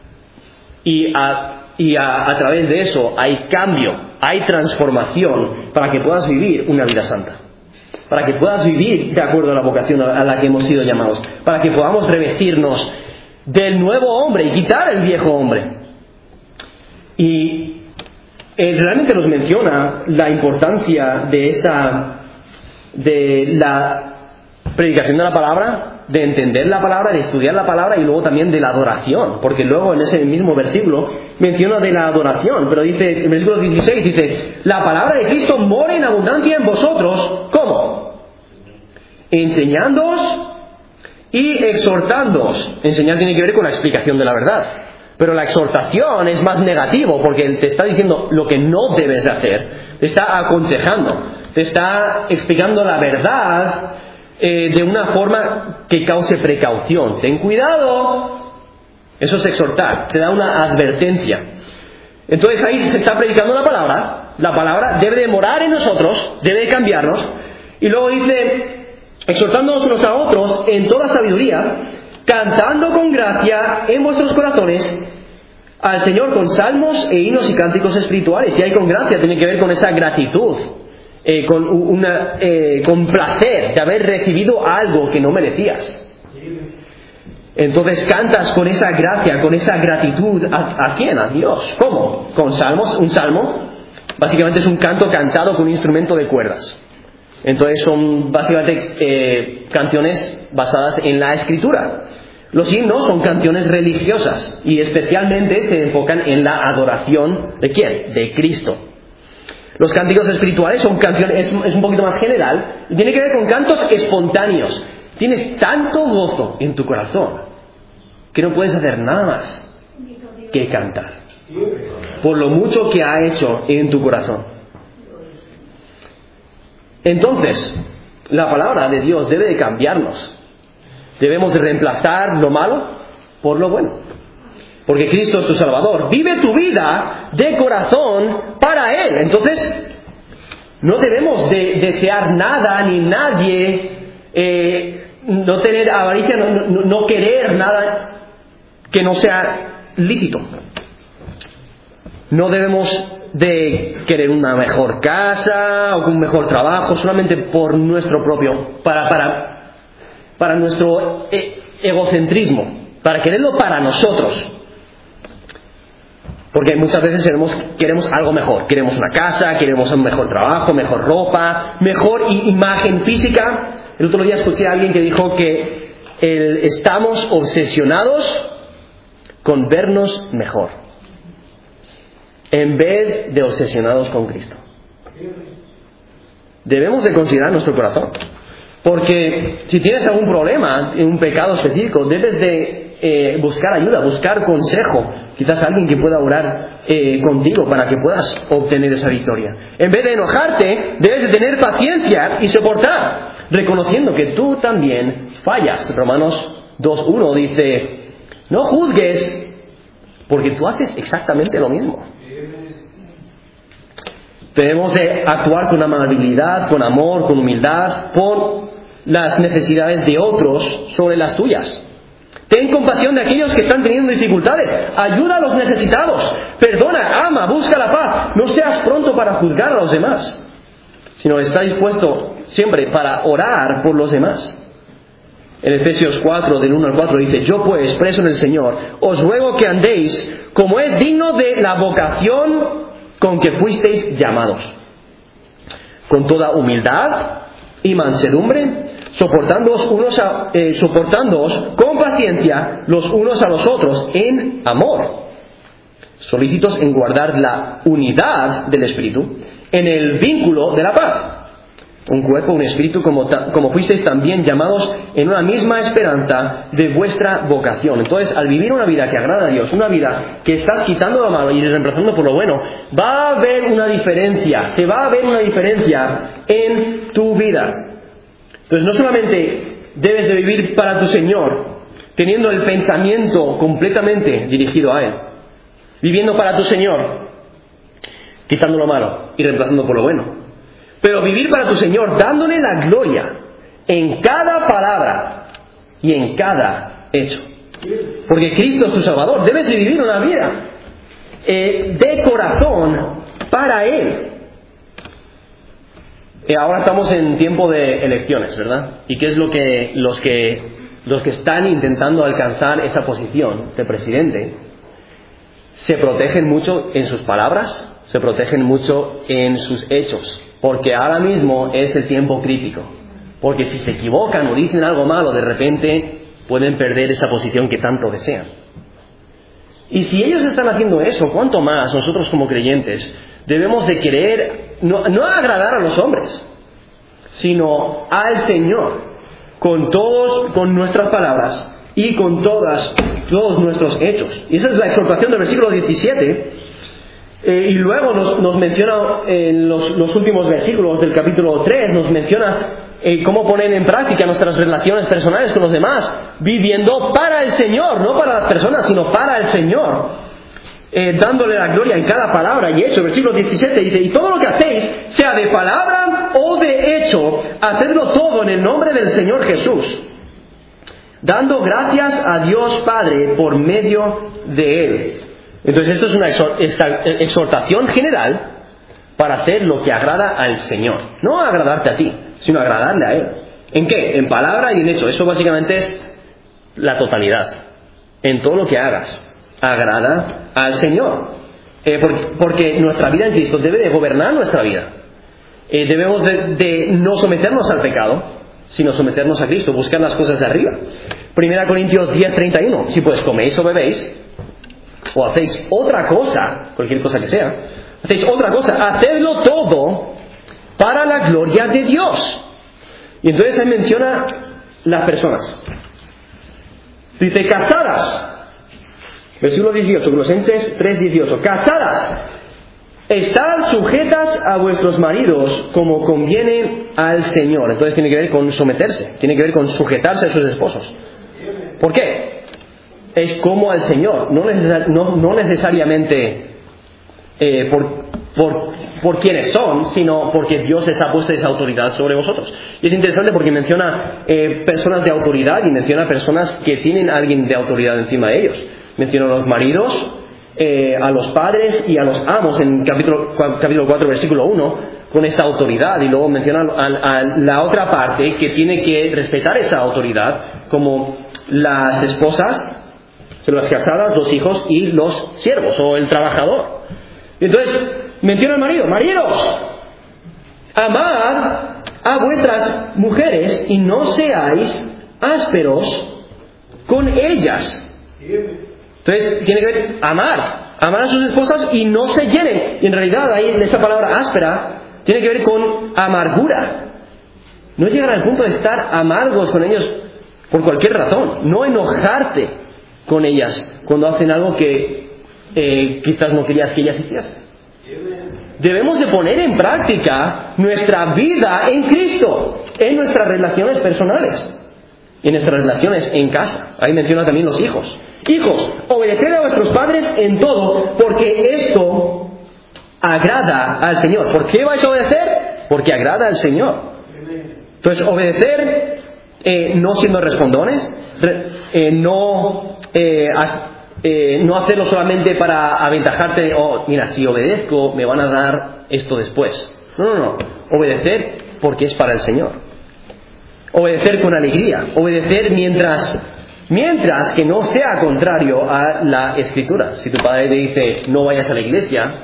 [SPEAKER 1] y a, y a, a través de eso hay cambio, hay transformación para que puedas vivir una vida santa, para que puedas vivir de acuerdo a la vocación a la que hemos sido llamados, para que podamos revestirnos del nuevo hombre y quitar el viejo hombre. Y eh, realmente nos menciona la importancia de esta, de la predicación de la palabra, de entender la palabra, de estudiar la palabra, y luego también de la adoración, porque luego en ese mismo versículo menciona de la adoración, pero dice, en el versículo dieciséis dice, la palabra de Cristo mora en abundancia en vosotros, ¿cómo? Enseñándoos y exhortándoos. Enseñar tiene que ver con la explicación de la verdad, pero la exhortación es más negativo, porque te está diciendo lo que no debes de hacer, te está aconsejando, te está explicando la verdad eh, de una forma que cause precaución. Ten cuidado. Eso es exhortar, te da una advertencia. Entonces ahí se está predicando la palabra, la palabra debe de morar en nosotros, debe de cambiarnos, y luego dice, exhortándonos unos a otros en toda sabiduría, cantando con gracia en vuestros corazones al Señor con salmos e himnos y cánticos espirituales. Y ahí con gracia tiene que ver con esa gratitud, eh, con, una, eh, con placer de haber recibido algo que no merecías. Entonces cantas con esa gracia, con esa gratitud. ¿A, a quién? A Dios. ¿Cómo? Con salmos. Un salmo básicamente es un canto cantado con un instrumento de cuerdas. Entonces son básicamente eh, canciones basadas en la Escritura. Los himnos son canciones religiosas y especialmente se enfocan en la adoración ¿de quién? De Cristo. Los cánticos espirituales son canciones, es, es un poquito más general, y tiene que ver con cantos espontáneos. Tienes tanto gozo en tu corazón que no puedes hacer nada más que cantar por lo mucho que ha hecho en tu corazón. Entonces, la palabra de Dios debe de cambiarnos. Debemos de reemplazar lo malo por lo bueno, porque Cristo es tu Salvador. Vive tu vida de corazón para Él. Entonces, no debemos de desear nada ni nadie, eh, no tener avaricia, no, no, no querer nada que no sea lícito. No debemos de querer una mejor casa o un mejor trabajo solamente por nuestro propio, para, para, para nuestro e- egocentrismo, para quererlo para nosotros. Porque muchas veces queremos, queremos algo mejor, queremos una casa, queremos un mejor trabajo, mejor ropa, mejor i- imagen física. El otro día escuché a alguien que dijo que el, estamos obsesionados con vernos mejor, en vez de obsesionados con Cristo. Debemos de considerar nuestro corazón, porque si tienes algún problema en un pecado específico, debes de eh, buscar ayuda, buscar consejo, quizás alguien que pueda orar eh, contigo para que puedas obtener esa victoria. En vez de enojarte, debes de tener paciencia y soportar, reconociendo que tú también fallas. Romanos dos uno dice: no juzgues, porque tú haces exactamente lo mismo. Debemos de actuar con amabilidad, con amor, con humildad, por las necesidades de otros sobre las tuyas. Ten compasión de aquellos que están teniendo dificultades. Ayuda a los necesitados. Perdona, ama, busca la paz. No seas pronto para juzgar a los demás, sino está dispuesto siempre para orar por los demás. En Efesios cuatro, del uno al cuatro, dice: yo pues, preso en el Señor, os ruego que andéis como es digno de la vocación con que fuisteis llamados, con toda humildad y mansedumbre, soportándoos unos a, eh, soportándoos con paciencia los unos a los otros en amor, solícitos en guardar la unidad del Espíritu en el vínculo de la paz. Un cuerpo, un espíritu, como, ta, como fuisteis también llamados en una misma esperanza de vuestra vocación. Entonces, al vivir una vida que agrada a Dios, una vida que estás quitando lo malo y reemplazando por lo bueno, va a haber una diferencia, se va a ver una diferencia en tu vida. Entonces, no solamente debes de vivir para tu Señor, teniendo el pensamiento completamente dirigido a Él, viviendo para tu Señor, quitando lo malo y reemplazando por lo bueno, pero vivir para tu Señor, dándole la gloria en cada palabra y en cada hecho. Porque Cristo es tu Salvador. Debes de vivir una vida eh, de corazón para Él. Eh, ahora estamos en tiempo de elecciones, ¿verdad? ¿Y qué es lo que los que los que están intentando alcanzar esa posición de presidente se protegen mucho en sus palabras, se protegen mucho en sus hechos? Porque ahora mismo es el tiempo crítico. Porque si se equivocan o dicen algo malo, de repente pueden perder esa posición que tanto desean. Y si ellos están haciendo eso, ¿cuánto más nosotros como creyentes debemos de querer, no, no agradar a los hombres, sino al Señor, con todos, con nuestras palabras y con todas, todos nuestros hechos? Y esa es la exhortación del versículo diecisiete. Eh, y luego nos, nos menciona en los, los últimos versículos del capítulo tres, nos menciona eh, cómo poner en práctica nuestras relaciones personales con los demás, viviendo para el Señor, no para las personas, sino para el Señor, eh, dándole la gloria en cada palabra y hecho. Versículo diecisiete dice: y todo lo que hacéis, sea de palabra o de hecho, hacedlo todo en el nombre del Señor Jesús, dando gracias a Dios Padre por medio de Él. Entonces esto es una exhortación general para hacer lo que agrada al Señor. No agradarte a ti, sino agradarle a Él. ¿En qué? En palabra y en hecho. Eso básicamente es la totalidad. En todo lo que hagas, agrada al Señor. Eh, porque, porque nuestra vida en Cristo debe de gobernar nuestra vida. Eh, debemos de, de no someternos al pecado, sino someternos a Cristo, buscar las cosas de arriba. Primera Corintios diez treinta y uno. Si pues coméis o bebéis, o hacéis otra cosa, cualquier cosa que sea, hacéis otra cosa, hacedlo todo para la gloria de Dios. Y entonces se menciona las personas. Dice: casadas, versículo dieciocho, Colosenses tres dieciocho, casadas, estad sujetas a vuestros maridos como conviene al Señor. Entonces tiene que ver con someterse, tiene que ver con sujetarse a sus esposos. ¿Por qué? Es como al Señor, no, necesar, no, no necesariamente eh, por, por, por quienes son, sino porque Dios les ha puesto esa autoridad sobre vosotros. Y es interesante porque menciona eh, personas de autoridad y menciona personas que tienen a alguien de autoridad encima de ellos. Menciona a los maridos, eh, a los padres y a los amos en capítulo, capítulo cuatro, versículo uno, con esa autoridad. Y luego menciona a, a la otra parte que tiene que respetar esa autoridad, como las esposas, las casadas, los hijos y los siervos o el trabajador. Y entonces menciona al marido: maridos, amad a vuestras mujeres y no seáis ásperos con ellas. Entonces, tiene que ver amar, amar a sus esposas y no se hieren. Y en realidad, ahí esa palabra áspera tiene que ver con amargura. No llegar al punto de estar amargos con ellos por cualquier razón. No enojarte con ellas cuando hacen algo que eh, quizás no querías que ellas hiciesen. Debemos de poner en práctica nuestra vida en Cristo, en nuestras relaciones personales, en nuestras relaciones en casa. Ahí menciona también los hijos. Hijos, obedeced a vuestros padres en todo, porque esto agrada al Señor. ¿Por qué vais a obedecer? Porque agrada al Señor. Entonces, obedecer eh, no siendo respondones, re, eh, no, eh, a, eh, no hacerlo solamente para aventajarte, oh, mira, si obedezco me van a dar esto después. No, no, no. Obedecer porque es para el Señor. Obedecer con alegría. Obedecer mientras... Mientras que no sea contrario a la Escritura. Si tu padre te dice no vayas a la iglesia,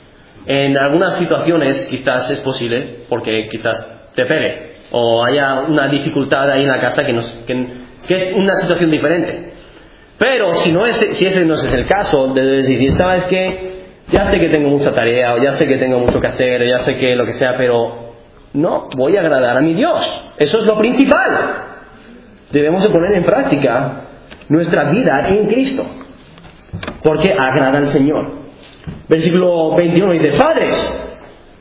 [SPEAKER 1] en algunas situaciones quizás es posible porque quizás te pegue o haya una dificultad ahí en la casa que, nos, que, que es una situación diferente. Pero si no es, si ese no es el caso, debes decir, ¿sabes qué? Ya sé que tengo mucha tarea o ya sé que tengo mucho que hacer o ya sé que lo que sea, pero no, voy a agradar a mi Dios. Eso es lo principal. Debemos de poner en práctica nuestra vida en Cristo, porque agrada al Señor. Versículo veintiuno dice: Padres,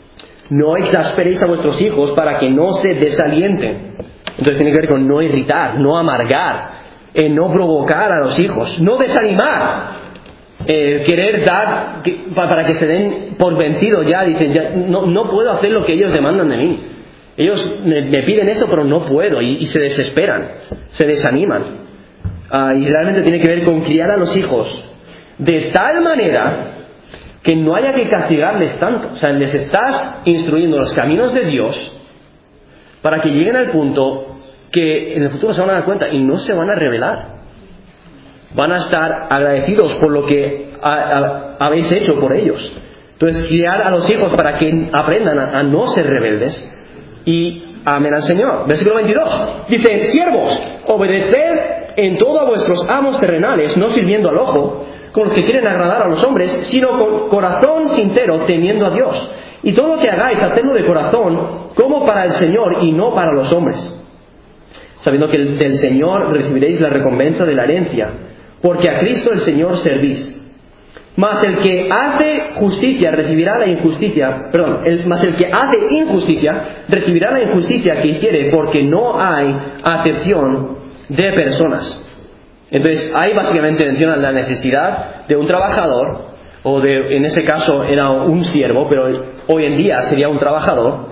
[SPEAKER 1] no exasperéis a vuestros hijos para que no se desalienten. Entonces tiene que ver con no irritar, no amargar, eh, no provocar a los hijos, no desanimar, eh, querer dar que, para que se den por vencidos ya, dicen, ya, no, no puedo hacer lo que ellos demandan de mí. Ellos me, me piden esto, pero no puedo, y, y se desesperan, se desaniman. Uh, y realmente tiene que ver con criar a los hijos de tal manera que no haya que castigarles tanto. O sea, les estás instruyendo los caminos de Dios para que lleguen al punto que en el futuro se van a dar cuenta y no se van a rebelar. Van a estar agradecidos por lo que a, a, habéis hecho por ellos. Entonces, criar a los hijos para que aprendan a, a no ser rebeldes y amen al Señor. Versículo veintidós dice: Siervos, obedeced en todo a vuestros amos terrenales, no sirviendo al ojo, con los que quieren agradar a los hombres, sino con corazón sincero, temiendo a Dios. Y todo lo que hagáis, hacedlo de corazón, como para el Señor y no para los hombres, sabiendo que del Señor recibiréis la recompensa de la herencia, porque a Cristo el Señor servís. Mas el que hace justicia recibirá la injusticia, perdón, el, mas el que hace injusticia recibirá la injusticia que hiciere, porque no hay acepción de personas. Entonces, ahí básicamente menciona la necesidad de un trabajador, o de, en ese caso era un siervo, pero hoy en día sería un trabajador,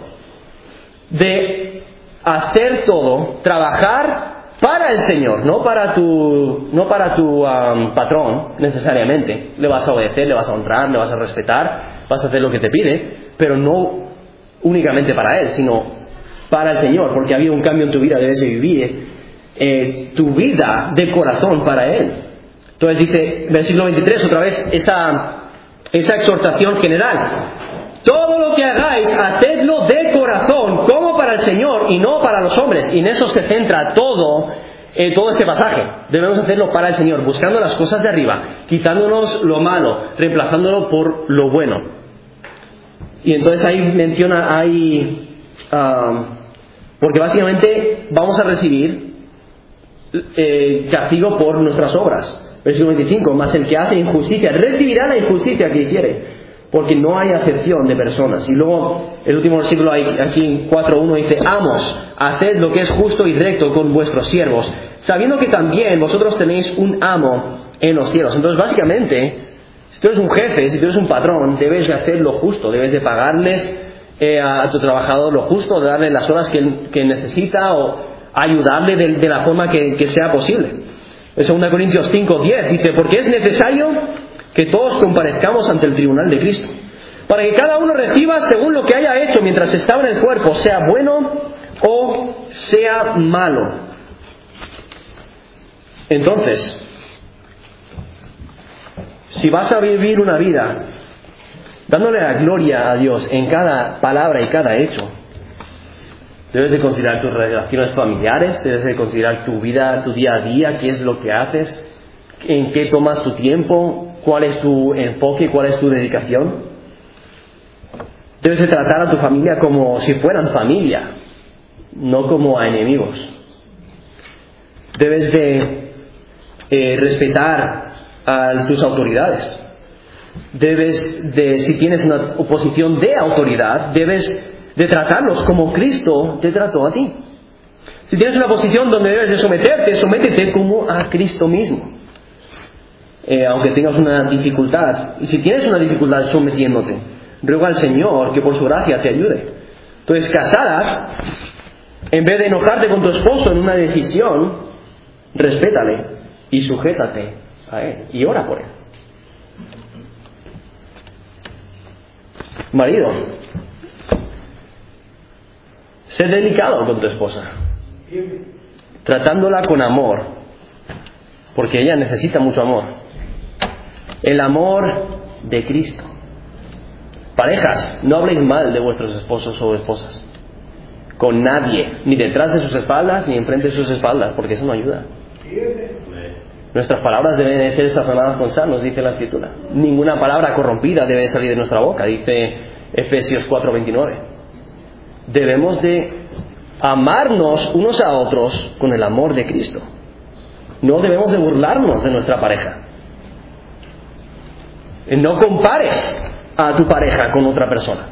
[SPEAKER 1] de hacer todo, trabajar para el Señor, no para tu, no para tu um, patrón necesariamente. Le vas a obedecer, le vas a honrar, le vas a respetar, vas a hacer lo que te pide, pero no únicamente para Él, sino para el Señor, porque ha habido un cambio en tu vida, debes de vivir eh, tu vida de corazón para Él. Entonces dice, versículo veintitrés, otra vez, esa, esa exhortación general: todo lo que hagáis, hacedlo de corazón, como para el Señor y no para los hombres. Y en eso se centra todo, eh, todo este pasaje. Debemos hacerlo para el Señor, buscando las cosas de arriba, quitándonos lo malo, reemplazándolo por lo bueno. Y entonces ahí menciona, ahí, uh, porque básicamente vamos a recibir eh, castigo por nuestras obras. Versículo veinticinco, mas el que hace injusticia recibirá la injusticia que hiciere, porque no hay acepción de personas. Y luego el último versículo aquí en cuatro uno dice: Amos, haced lo que es justo y recto con vuestros siervos, sabiendo que también vosotros tenéis un amo en los cielos. Entonces básicamente, si tú eres un jefe, si tú eres un patrón, debes de hacer lo justo, debes de pagarles eh, a tu trabajador lo justo, de darle las horas que, que necesita, o ayudarle de, de la forma que, que sea posible. En segunda Corintios cinco diez dice: porque es necesario que todos comparezcamos ante el tribunal de Cristo, para que cada uno reciba según lo que haya hecho mientras estaba en el cuerpo, sea bueno o sea malo. Entonces, si vas a vivir una vida dándole la gloria a Dios en cada palabra y cada hecho, debes de considerar tus relaciones familiares, debes de considerar tu vida, tu día a día, qué es lo que haces, en qué tomas tu tiempo, cuál es tu enfoque, cuál es tu dedicación. Debes de tratar a tu familia como si fueran familia, no como a enemigos. Debes de eh, respetar a tus autoridades. Debes de, si tienes una posición de autoridad, debes de tratarlos como Cristo te trató a ti. Si tienes una posición donde debes de someterte, sométete como a Cristo mismo. Eh, aunque tengas una dificultad. Y si tienes una dificultad sometiéndote, ruega al Señor que por su gracia te ayude. Entonces, casadas, en vez de enojarte con tu esposo en una decisión, respétale y sujétate a él y ora por él. Marido, sé delicado con tu esposa, tratándola con amor, porque ella necesita mucho amor. El amor de Cristo. Parejas, no habléis mal de vuestros esposos o esposas con nadie, ni detrás de sus espaldas ni enfrente de sus espaldas, porque eso no ayuda. Nuestras palabras deben de ser sazonadas con sal, nos dice la Escritura. Ninguna palabra corrompida debe salir de nuestra boca, dice Efesios cuatro veintinueve. Debemos de amarnos unos a otros con el amor de Cristo. No debemos de burlarnos de nuestra pareja. No compares a tu pareja con otra persona.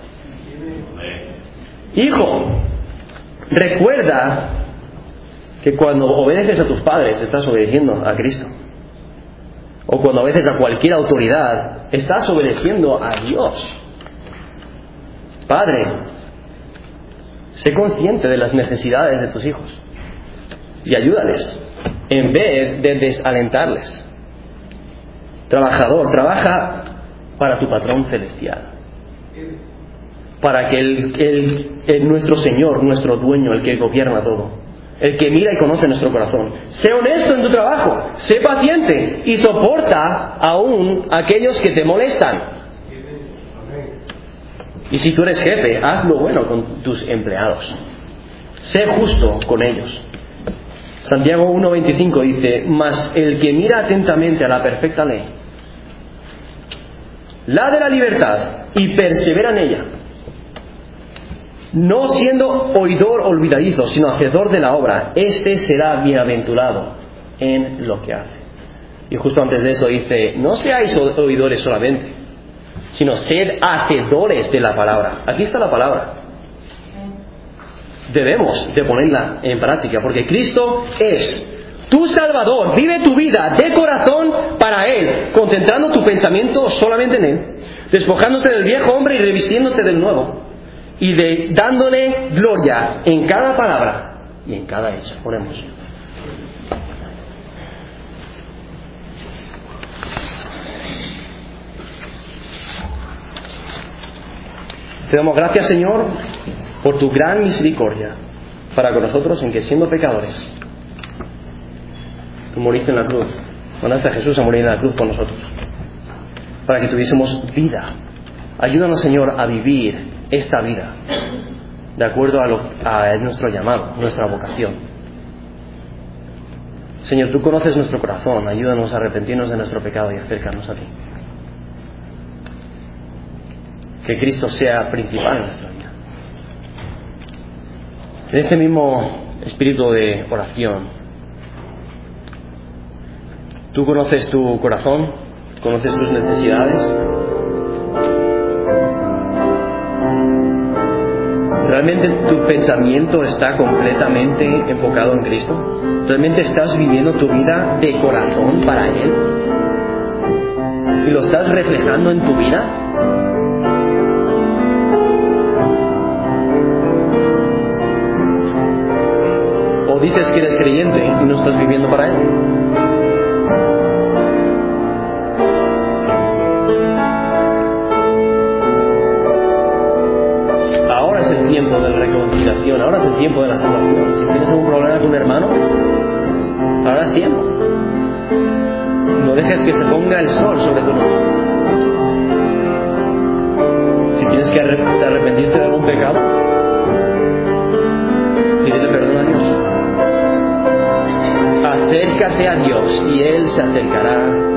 [SPEAKER 1] Hijo, recuerda que cuando obedeces a tus padres estás obedeciendo a Cristo. O cuando obedeces a cualquier autoridad estás obedeciendo a Dios. Padre, sé consciente de las necesidades de tus hijos y ayúdales en vez de desalentarles. Trabajador, trabaja para tu patrón celestial, para que el, el, el, nuestro Señor, nuestro dueño, el que gobierna todo, el que mira y conoce nuestro corazón, sé honesto en tu trabajo, sé paciente y soporta aún a aquellos que te molestan. Y si tú eres jefe, haz lo bueno con tus empleados, sé justo con ellos. Santiago uno veinticinco dice: mas el que mira atentamente a la perfecta ley, la de la libertad, y persevera en ella, no siendo oidor olvidadizo, sino hacedor de la obra, este será bienaventurado en lo que hace. Y justo antes de eso dice: no seáis oidores solamente, sino sed hacedores de la palabra. Aquí está la palabra. Debemos de ponerla en práctica, porque Cristo es tu Salvador. Vive tu vida de corazón para Él, concentrando tu pensamiento solamente en Él, despojándote del viejo hombre y revistiéndote del nuevo, y de, dándole gloria en cada palabra y en cada hecho. Oremos. Te damos gracias, Señor, por tu gran misericordia para con nosotros, en que siendo pecadores tú moriste en la cruz, mandaste a Jesús a morir en la cruz por nosotros, para que tuviésemos vida. Ayúdanos, Señor, a vivir esta vida de acuerdo a, lo, a nuestro llamado, nuestra vocación. Señor, tú conoces nuestro corazón, ayúdanos a arrepentirnos de nuestro pecado y acercarnos a ti. Que Cristo sea principal en nuestra vida. En este mismo espíritu de oración, tú conoces tu corazón, conoces tus necesidades. ¿Realmente tu pensamiento está completamente enfocado en Cristo? ¿Realmente estás viviendo tu vida de corazón para Él? ¿Y lo estás reflejando en tu vida? ¿O dices que eres creyente y no estás viviendo para Él? Ahora es el tiempo de la reconciliación, ahora es el tiempo de la salvación. Si tienes algún problema con un hermano, ahora es tiempo. No dejes que se ponga el sol sobre tu nombre. Si tienes que arrepentirte de algún pecado, pídele perdón a Dios. Acércate acércate a Dios y Él se acercará